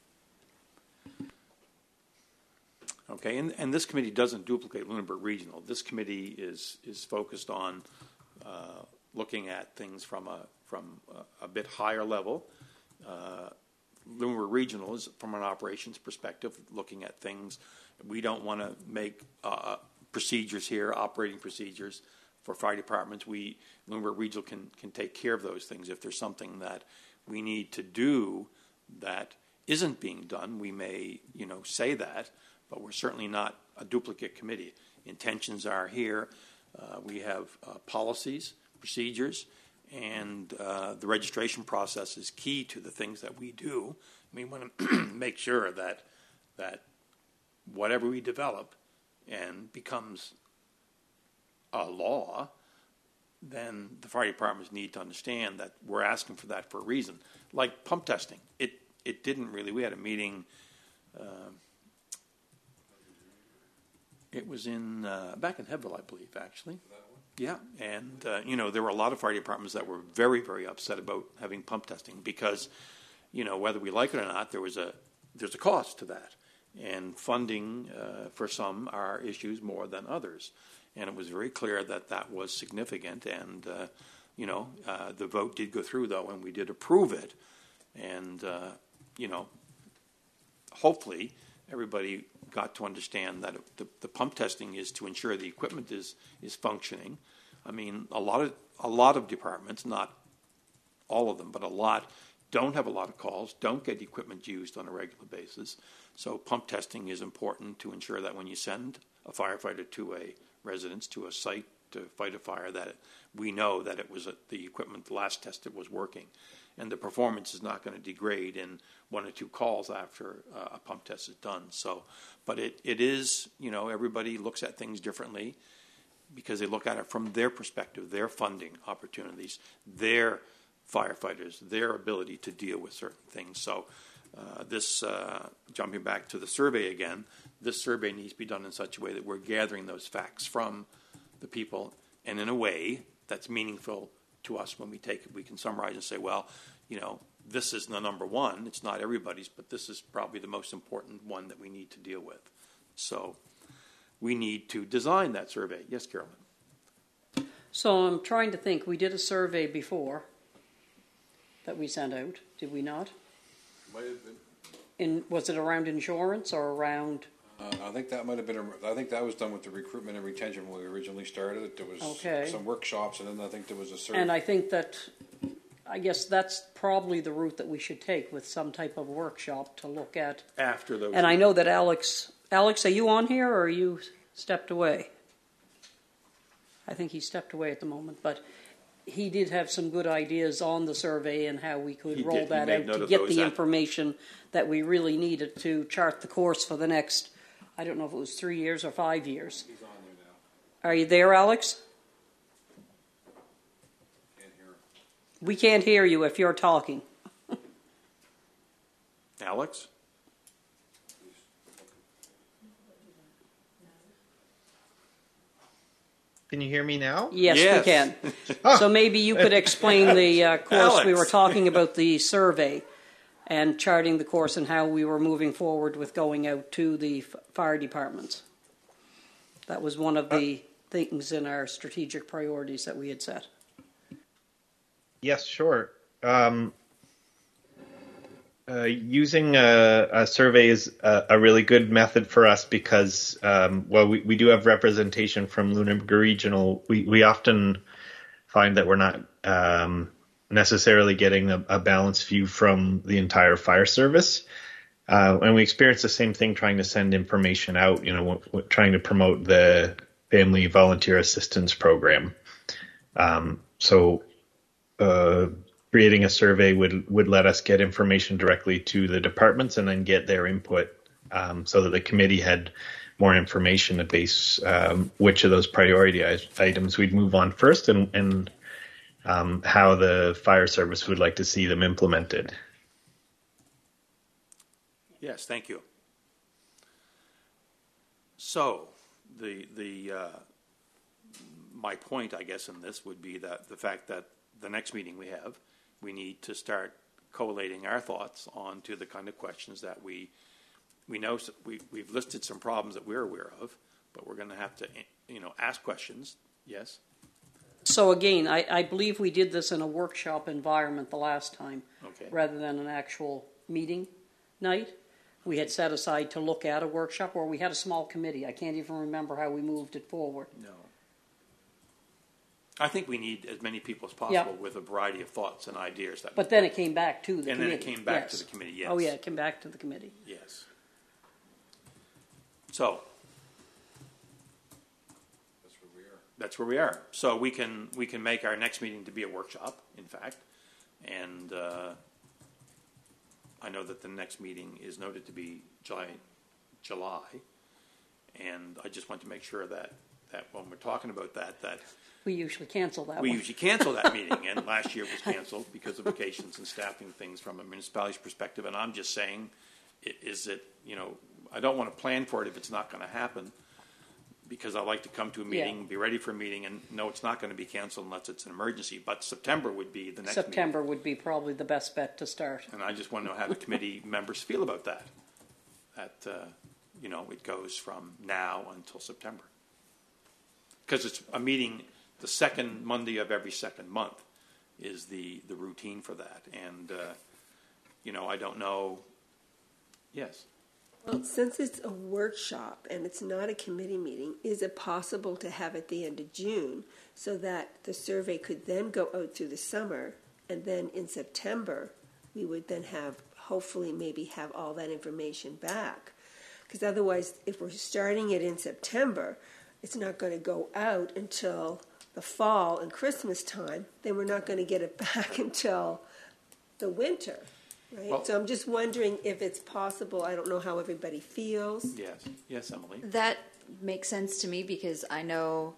Okay, and this committee doesn't duplicate Lunenburg Regional. This committee is focused on looking at things from a bit higher level. Lunenburg Regional is from an operations perspective, looking at things. We don't want to make procedures here, operating procedures for fire departments. Lunenburg Regional can take care of those things. If there's something that we need to do that isn't being done, we may, say that, but we're certainly not a duplicate committee. Intentions are here. We have policies, procedures, and the registration process is key to the things that we do. We want to make sure that whatever we develop and becomes a law, then the fire departments need to understand that we're asking for that for a reason. Like pump testing, it didn't really. We had a meeting. It was in back in Hebbville, I believe, actually. Yeah, and there were a lot of fire departments that were very, very upset about having pump testing because, whether we like it or not, there's a cost to that, and funding for some are issues more than others, and it was very clear that was significant, and the vote did go through though, and we did approve it, and hopefully everybody got to understand that the pump testing is to ensure the equipment is functioning. I mean, a lot of departments, not all of them, but a lot, don't have a lot of calls, don't get equipment used on a regular basis. So pump testing is important to ensure that when you send a firefighter to a residence, to a site to fight a fire, that we know that it was the equipment last tested was working. And the performance is not going to degrade in 1 or 2 calls after a pump test is done. So, but it is, everybody looks at things differently because they look at it from their perspective, their funding opportunities, their firefighters, their ability to deal with certain things. So jumping back to the survey again, this survey needs to be done in such a way that we're gathering those facts from the people, and in a way that's meaningful to us. When we take it, we can summarize and say, well, this is the number one. It's not everybody's, but this is probably the most important one that we need to deal with. So we need to design that survey. Yes, Carolyn? So I'm trying to think. We did a survey before that we sent out, did we not? Might have been. Was it around insurance or around? I think that might have been. I think that was done with the recruitment and retention when we originally started. There was some workshops, and then I think there was a survey. And I guess that's probably the route that we should take, with some type of workshop to look at after those. And I know that Alex, are you on here or are you stepped away? I think he stepped away at the moment, but he did have some good ideas on the survey and how we could roll that out to get the information that we really needed to chart the course for the next, I don't know if it was 3 years or 5 years. He's on there now. Are you there, Alex? Can't hear him. We can't hear you if you're talking. Alex? Can you hear me now? Yes, we can. So maybe you could explain the course. Alex. We were talking about the survey and charting the course and how we were moving forward with going out to the fire departments. That was one of the things in our strategic priorities that we had set. Yes, sure. Using a survey is a really good method for us because, we do have representation from Lunenburg Regional. We often find that we're not necessarily getting a balanced view from the entire fire service. And we experience the same thing trying to send information out, trying to promote the Family Volunteer Assistance Program. So creating a survey would let us get information directly to the departments and then get their input, so that the committee had more information to base which of those priority items we'd move on first, and how the fire service would like to see them implemented. Yes, thank you. So, my point, I guess, in this would be that the fact that the next meeting we need to start collating our thoughts onto the kind of questions that we know. We've listed some problems that we're aware of, but we're going to have to, ask questions. Yes. So again, I believe we did this in a workshop environment the last time, okay, rather than an actual meeting night. We had set aside to look at a workshop, or we had a small committee. I can't even remember how we moved it forward. No. I think we need as many people as possible with a variety of thoughts and ideas. But then it came back to the committee. And then it came back to the committee, yes. Oh, yeah, it came back to the committee. Yes. So, that's where we are. So we can make our next meeting to be a workshop, in fact. And I know that the next meeting is noted to be July. And I just want to make sure that when we're talking about that we usually cancel that we one. usually cancel that meeting, and last year it was canceled because of vacations and staffing things from a municipality's perspective. And I'm just saying, I don't want to plan for it if it's not going to happen, because I like to come to a meeting, be ready for a meeting, and know it's not going to be canceled unless it's an emergency. But September would be the next September meeting. Would be probably the best bet to start. And I just want to know how the committee members feel about that. That, it goes from now until September. Because it's a meeting, the second Monday of every second month is the routine for that. And, I don't know. Yes. Well, since it's a workshop and it's not a committee meeting, is it possible to have at the end of June so that the survey could then go out through the summer, and then in September we would then hopefully maybe have all that information back? Because otherwise, if we're starting it in September, it's not going to go out until the fall and Christmas time. Then we're not going to get it back until the winter. Right? Well, so I'm just wondering if it's possible. I don't know how everybody feels. Yes, Emily. That makes sense to me, because I know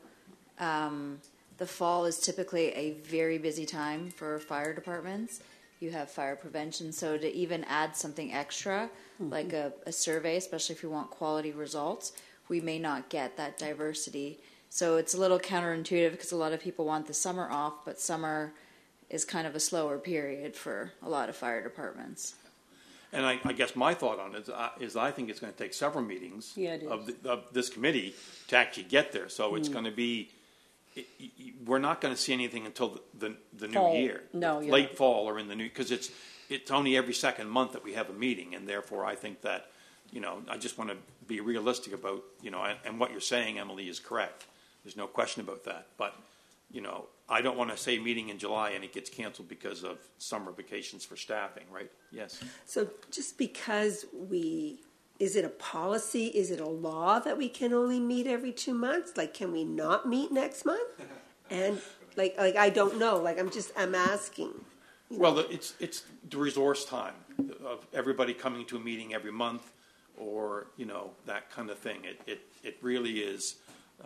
the fall is typically a very busy time for fire departments. You have fire prevention, so to even add something extra, like a survey, especially if you want quality results, we may not get that diversity. So it's a little counterintuitive, because a lot of people want the summer off, but summer is kind of a slower period for a lot of fire departments. And I guess my thought on it is I think it's going to take several meetings of this committee to actually get there. So it's going to be, we're not going to see anything until the new year. No, late fall or in the new, because it's only every second month that we have a meeting, and therefore I think that, I just want to be realistic about, and what you're saying, Emily, is correct. There's no question about that. But, I don't want to say meeting in July and it gets canceled because of summer vacations for staffing, right? Yes. So just because is it a policy? Is it a law that we can only meet every 2 months? Like, can we not meet next month? And like I don't know. Like, I'm asking. Well, it's the resource time of everybody coming to a meeting every month, or that kind of thing. It really is.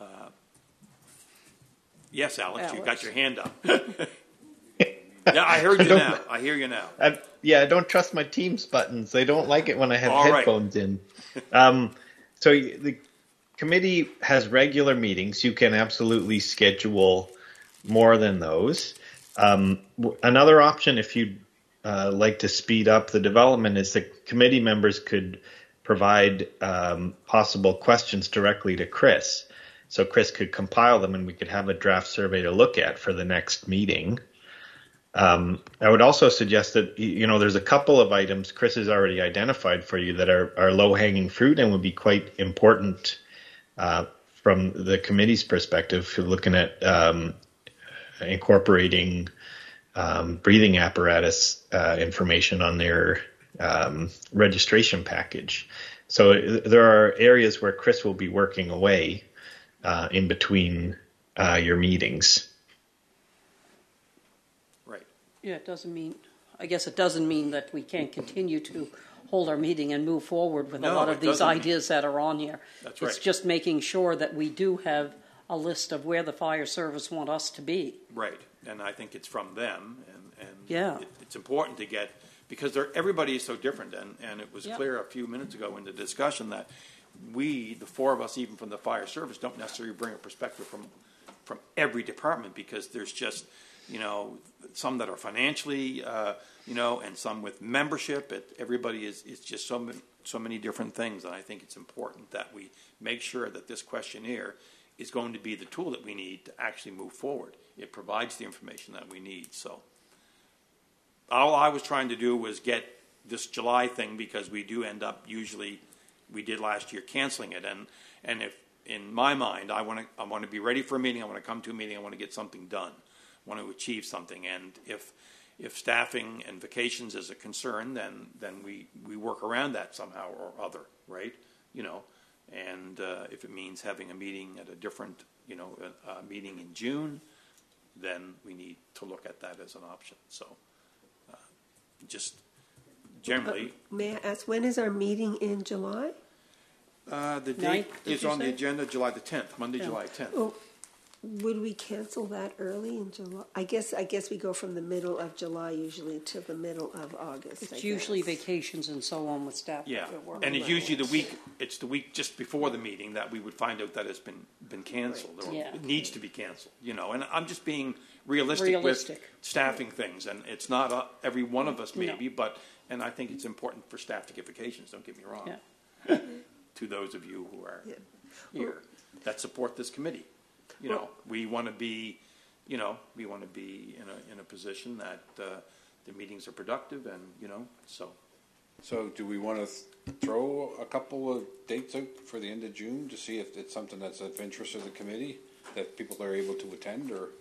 Yes, Alex, you got your hand up. Yeah, I heard you now. I hear you now. I don't trust my Teams buttons. I don't like it when I have headphones in. So the committee has regular meetings. You can absolutely schedule more than those. Another option, if you'd like to speed up the development, is the committee members could provide possible questions directly to Chris. So Chris could compile them and we could have a draft survey to look at for the next meeting. I would also suggest that, there's a couple of items Chris has already identified for you that are low-hanging fruit and would be quite important from the committee's perspective, if you're looking at incorporating breathing apparatus information on their registration package. So there are areas where Chris will be working away in between your meetings. Right. Yeah, it doesn't mean, I guess it doesn't mean that we can't continue to hold our meeting and move forward with a No, lot of it these doesn't mean- ideas that are on here. That's It's right. just making sure that we do have a list of where the fire service want us to be. Right, and I think it's from them, and Yeah. it's important to get, because everybody is so different, and it was Yeah. clear a few minutes ago in the discussion that we, the four of us, even from the fire service, don't necessarily bring a perspective from every department, because there's just, some that are financially, and some with membership. Everybody is just so many different things, and I think it's important that we make sure that this questionnaire is going to be the tool that we need to actually move forward. It provides the information that we need. So all I was trying to do was get this July thing, because we do end up usually, we did last year, canceling it. And if, in my mind, I want to be ready for a meeting, I want to come to a meeting, I want to get something done, I want to achieve something. And if staffing and vacations is a concern, then we work around that somehow or other, right? And if it means having a meeting at a different, a meeting in June, then we need to look at that as an option. So just generally. May I ask, when is our meeting in July? The date Ninth, did is you on the say? agenda, July the 10th, Monday, Yeah. July 10th. Oh, would we cancel that early in July? I guess we go from the middle of July usually to the middle of August. It's usually vacations and so on with staff. Yeah, that work. and it's usually it's the week just before the meeting that we would find out that it's been canceled, or Yeah. it needs to be canceled, and I'm just being realistic with staffing things, and it's not every one of us maybe, and I think it's important for staff to get vacations, don't get me wrong, to those of you who are here that support this committee. We want to be, in a position that the meetings are productive, and so. So do we want to throw a couple of dates out for the end of June to see if it's something that's of interest to the committee, that people are able to attend, or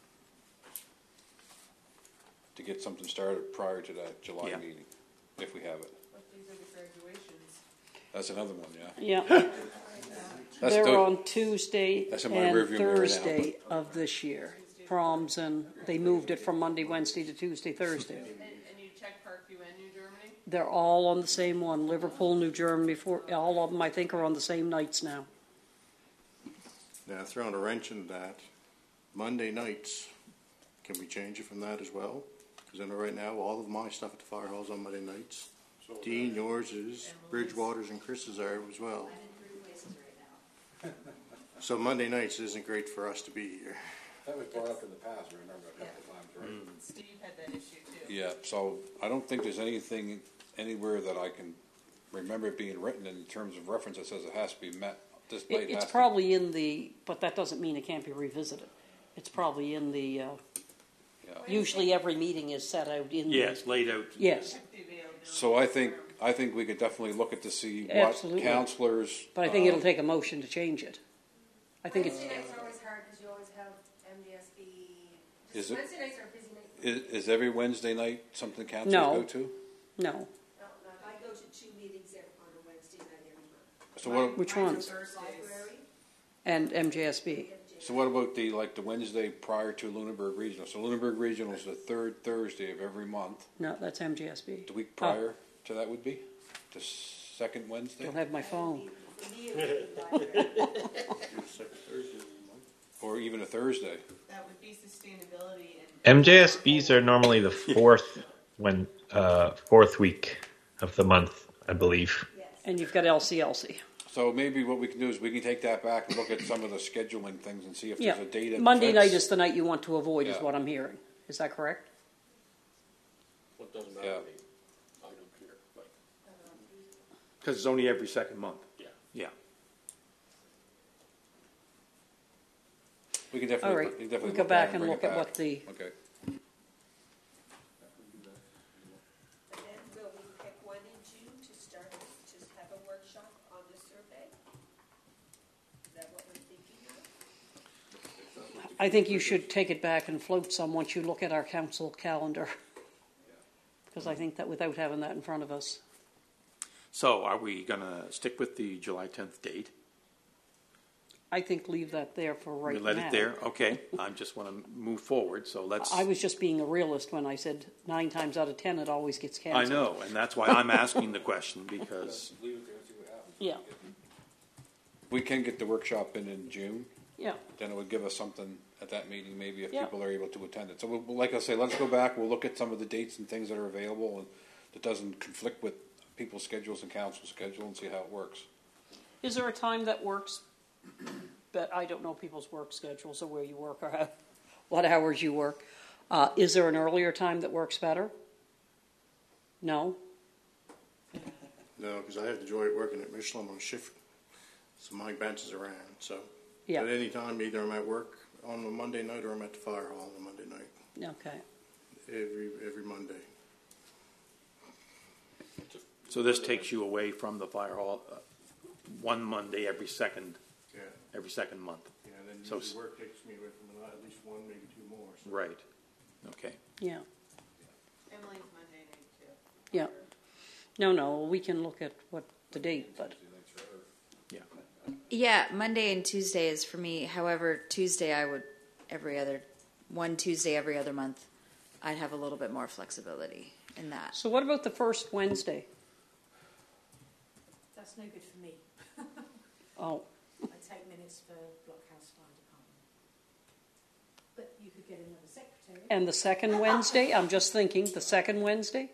to get something started prior to that July meeting, if we have it? What days are the graduations? That's another one, Yeah. They're on Tuesday that's in my and rearview mirror now. Thursday of this year. Proms, and they moved it from Monday, Wednesday to Tuesday, Thursday. And you check Parkview and New Germany? They're all on the same one. Liverpool, New Germany, all of them, I think, are on the same nights now. Now, throwing a wrench in that, Monday nights, can we change it from that as well? Because I know right now, all of my stuff at the fire hall's on Monday nights. Dean, yours is, Bridgewater's and Chris's are as well. So Monday nights isn't great for us to be here. That was brought up in the past, I remember a couple of times, right? Steve had that issue too. Yeah, so I don't think there's anything anywhere that I can remember it being written in terms of reference that says it has to be met. This night It's has probably in the, but that doesn't mean it can't be revisited. It's probably in the, usually every meeting is set out in the. Yes, laid out. Yes. So I think we could definitely look at to see what Absolutely. counselors. But I think it'll take a motion to change it. I think it's. Wednesday nights are always hard because you always have MDSB. Is it- Wednesday nights are a busy night. Is every Wednesday night something counselors No. go to? No. No, I go to 2 meetings on a Wednesday night every month. So what? Which ones? Library. And MJSB. So what about the Wednesday prior to Lunenburg Regional? So Lunenburg Regional is the third Thursday of every month. No, that's MJSB. The week prior to that would be the second Wednesday, Don't have my phone. or even a Thursday. That would be sustainability and. MJSBs are normally the fourth week of the month, I believe. And you've got LCLC. So maybe what we can do is we can take that back and look at some of the scheduling things and see if Yeah. there's a date. that Monday fits. night is the night you want to avoid, is Yeah. what I'm hearing. Is that correct? What doesn't matter Yeah. to me. I don't care. Because it's only every second month. Yeah. Yeah. We can definitely. All right. we can definitely We'll go look back it and bring look it at what back. the. Okay. And then will we pick one in June to start, to have a workshop on the survey? Is that what we're thinking of? I think you should take it back and float some once you look at our council calendar. Because I think that without having that in front of us. So are we going to stick with the July 10th date? I think leave that there for right We let now. it there, okay. I just want to move forward, so let's. I was just being a realist when I said 9 times out of 10 it always gets I canceled. know, and that's why I'm asking the question, because, Leave it there and see what happens. Yeah. We can get the workshop in June. Yeah. Then it would give us something at that meeting, maybe if Yeah. people are able to attend it. So, like I say, let's go back. We'll look at some of the dates and things that are available, and that doesn't conflict with people's schedules and council schedule, and see how it works. Is there a time that works? But I don't know people's work schedules or where you work or how, what hours you work. Is there an earlier time that works better? No? No, because I have the joy of working at Michelin on shift, so my bench is around. So Yeah. at any time, either I'm at work on a Monday night or I'm at the fire hall on a Monday night. Okay. Every Monday. so this takes you away from the fire hall one Monday every second month. Yeah, and then So usually work takes me away from at least one, maybe two more. So. Right, okay. Yeah. Emily's Monday night too. Yeah. No, we can look at what the date, but Yeah, Monday and Tuesday is for me. However, Tuesday I would one Tuesday every other month. I'd have a little bit more flexibility in that. so what about the first Wednesday? That's no good for me. Oh, I take minutes for Blockhouse Fire Department. But you could get another secretary. and the second Wednesday? I'm just thinking, the second Wednesday?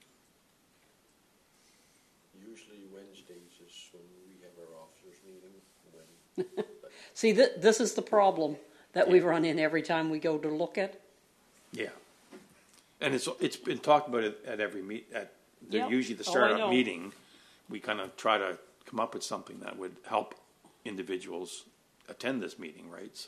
Usually Wednesdays is when we have our officers meeting. See, this is the problem that we run in every time we go to look at. Yeah. And it's been talked about at every Yep. usually the Oh, I startup know. meeting, we kind of try to come up with something that would help individuals attend this meeting, right? So,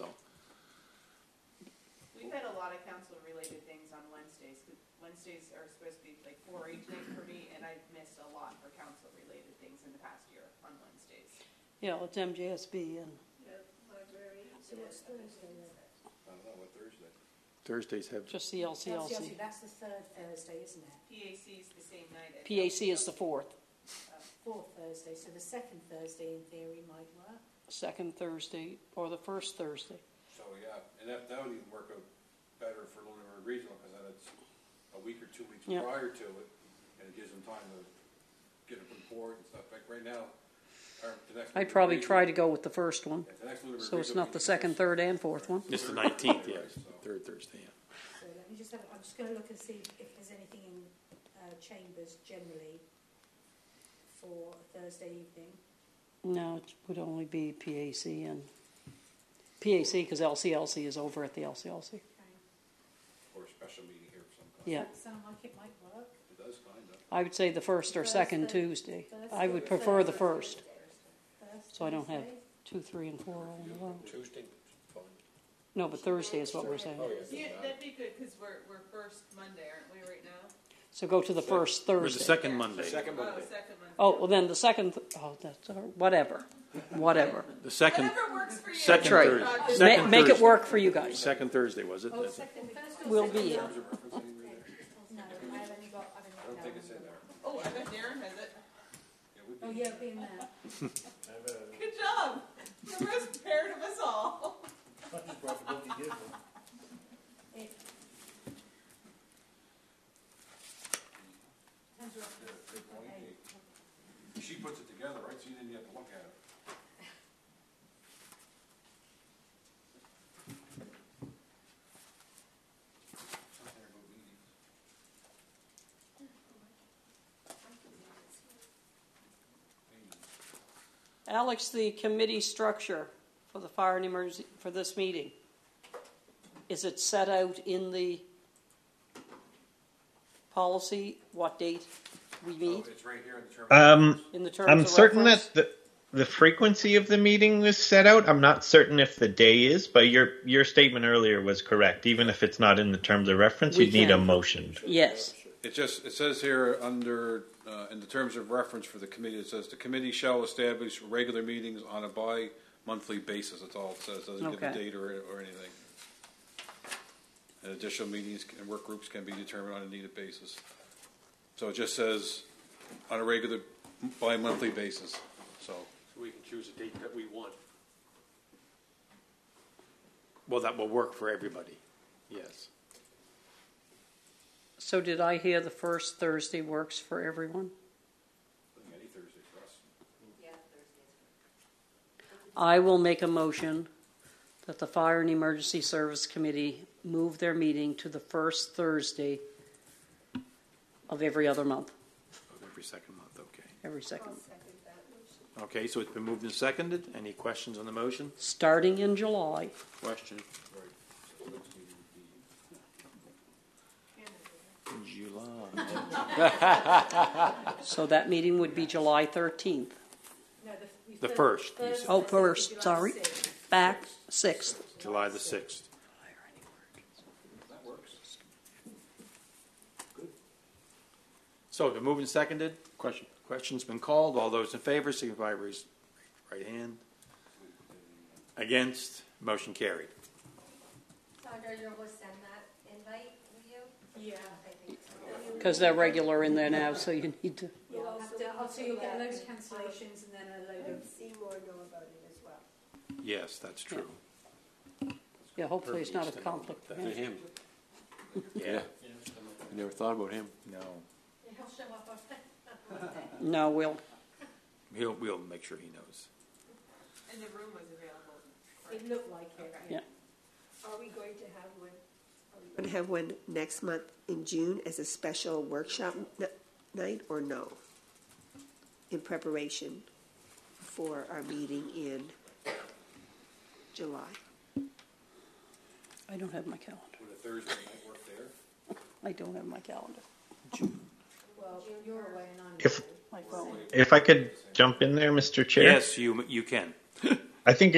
We've had a lot of council-related things on Wednesdays. 'Cause Wednesdays are supposed to be like 4-H night for me, and I've missed a lot for council-related things in the past year on Wednesdays. Yeah, it's MJSB and So what's Thursday then? I don't know, what Thursday? Thursdays have. just the LCLC. That's the third Thursday, isn't it? PAC is the same night as PAC is the fourth. Fourth Thursday, so the second Thursday in theory might work. Second Thursday or the first Thursday. So, yeah, and that would even work out better for Lunenburg Regional, because then it's a week or 2 weeks Yeah. prior to it, and it gives them time to get a report and stuff. Like right now, the next I'd probably try to go with the first one, the next Lunenburg so it's Regional not the meeting second, third, and fourth one. It's the 19th, yeah, third Thursday, yeah. So let me just have, I'm just going to look and see if there's anything in chambers generally for Thursday evening. No, it would only be PAC and PAC because LCLC is over at the LCLC. or a special meeting here of some kind. Yeah. Does that sound like it might work? It does, kind of. I would say the first or second Tuesday. I would prefer the first, so I don't have 2, 3, and 4 all in a row. Tuesday, fine. No, but Thursday is what we're saying. Yeah, that'd be good, because we're first Monday, aren't we, right now? So go to the first Or the Thursday. second Monday. Second Monday. Oh, well then the second, that's, whatever. The second. Whatever works for you. Second That's right. Thursday. Second Make it Thursday. work for you guys. Second Thursday, was it? Oh, second Thursday? We'll be in. No, I've only got, I don't think it's in there. Oh, I bet Darren has it. Oh, yeah, it'll be in there. Good job. The most prepared of us all. She puts it together, right, so you didn't have to look at it. Alex, the committee structure for the fire and emergency, for this meeting, is it set out in the policy what date we meet? It's right here in the term. In the terms I'm of certain reference? that the frequency of the meeting is set out. I'm not certain if the day is, but your statement earlier was correct. Even if it's not in the terms of reference, We you'd need a can. motion. Yes. It says here under, in the terms of reference for the committee, it says the committee shall establish regular meetings on a bi-monthly basis. That's all it says. It doesn't give a Okay. date or anything. And additional meetings and work groups can be determined on a needed basis. So it just says on a regular bi-monthly basis. So So we can choose a date that we want. Well, that will work for everybody, yes. So did I hear the first Thursday works for everyone? Any Thursday for us. I will make a motion that the Fire and Emergency Service Committee move their meeting to the first Thursday of every other month. Every second month, okay. Every second. Okay, so it's been moved and seconded. Any questions on the motion? Starting in July. Question. July. So that meeting would be July 13th. No, The first. Oh, first, sorry. Back 6th. July the 6th. That works. So, it's been moved and seconded. Question's been called. All those in favor, signify by raise right hand. Against, motion carried. Sandra, you're going to send that invite, will you? Yeah. Because they're regular in there now, so you need to. Yeah, I'll see you get those cancellations and then a load of. Seymour know about it as well. Yes, that's true. Yeah, hopefully it's not a conflict for him. him. Yeah. I never thought about him. No. He'll show up on No, we'll. We'll make sure he knows. And the room was available. It looked like it. Yeah. Are we going to have one? Are we going to have one next month in June as a special workshop night or no? In preparation for our meeting in July. I don't have my calendar. Would a Thursday night work there? I don't have my calendar. Well, you're away and I'm If My phone. if I could jump in there, Mr. Chair. Yes, you can. I think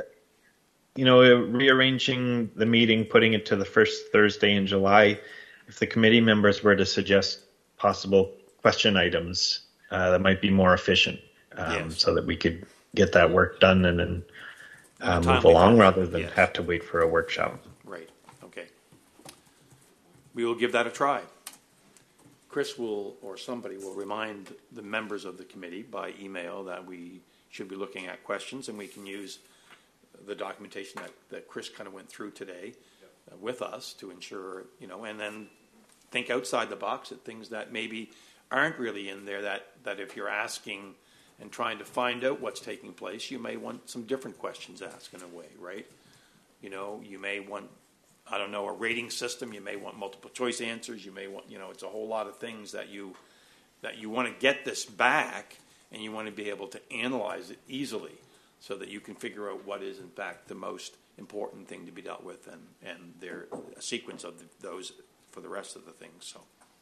rearranging the meeting, putting it to the first Thursday in July. If the committee members were to suggest possible question items, that might be more efficient, Yes. so that we could get that work done and then move timely along fashion, rather than yes. have to wait for a workshop. Right, okay. We will give that a try. Chris will, or somebody will remind the members of the committee by email that we should be looking at questions, and we can use the documentation that Chris kind of went through today with us to ensure, and then think outside the box at things that maybe aren't really in there, that if you're asking and trying to find out what's taking place, you may want some different questions asked in a way, right? You may want, I don't know, a rating system. You may want multiple choice answers. You may want, it's a whole lot of things that you want to get this back, and you want to be able to analyze it easily so that you can figure out what is in fact the most important thing to be dealt with, and there a sequence of those for the rest of the things. So,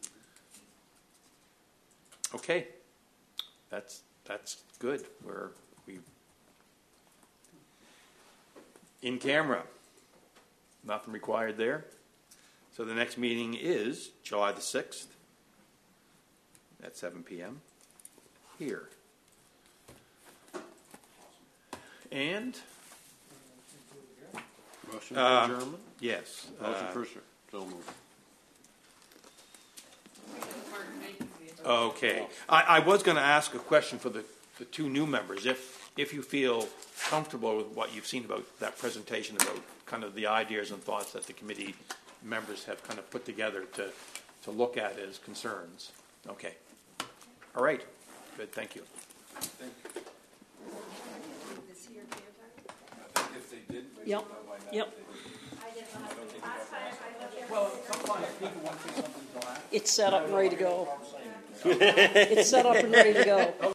okay, that's good. We in camera. Nothing required there. So the next meeting is July the 6th at 7 p.m. here. And Motion for adjournment? yes. Motion for sure. So moved. Okay. I was going to ask a question for the two new members. If you feel comfortable with what you've seen about that presentation, about kind of the ideas and thoughts that the committee members have kind of put together to look at as concerns. Okay. All right. Good. Thank you. This here, Cantor? I think if they did. Yep. Yep. Well, sometimes people want to say something to laugh. It's set up and ready to go. It's set up and ready to go.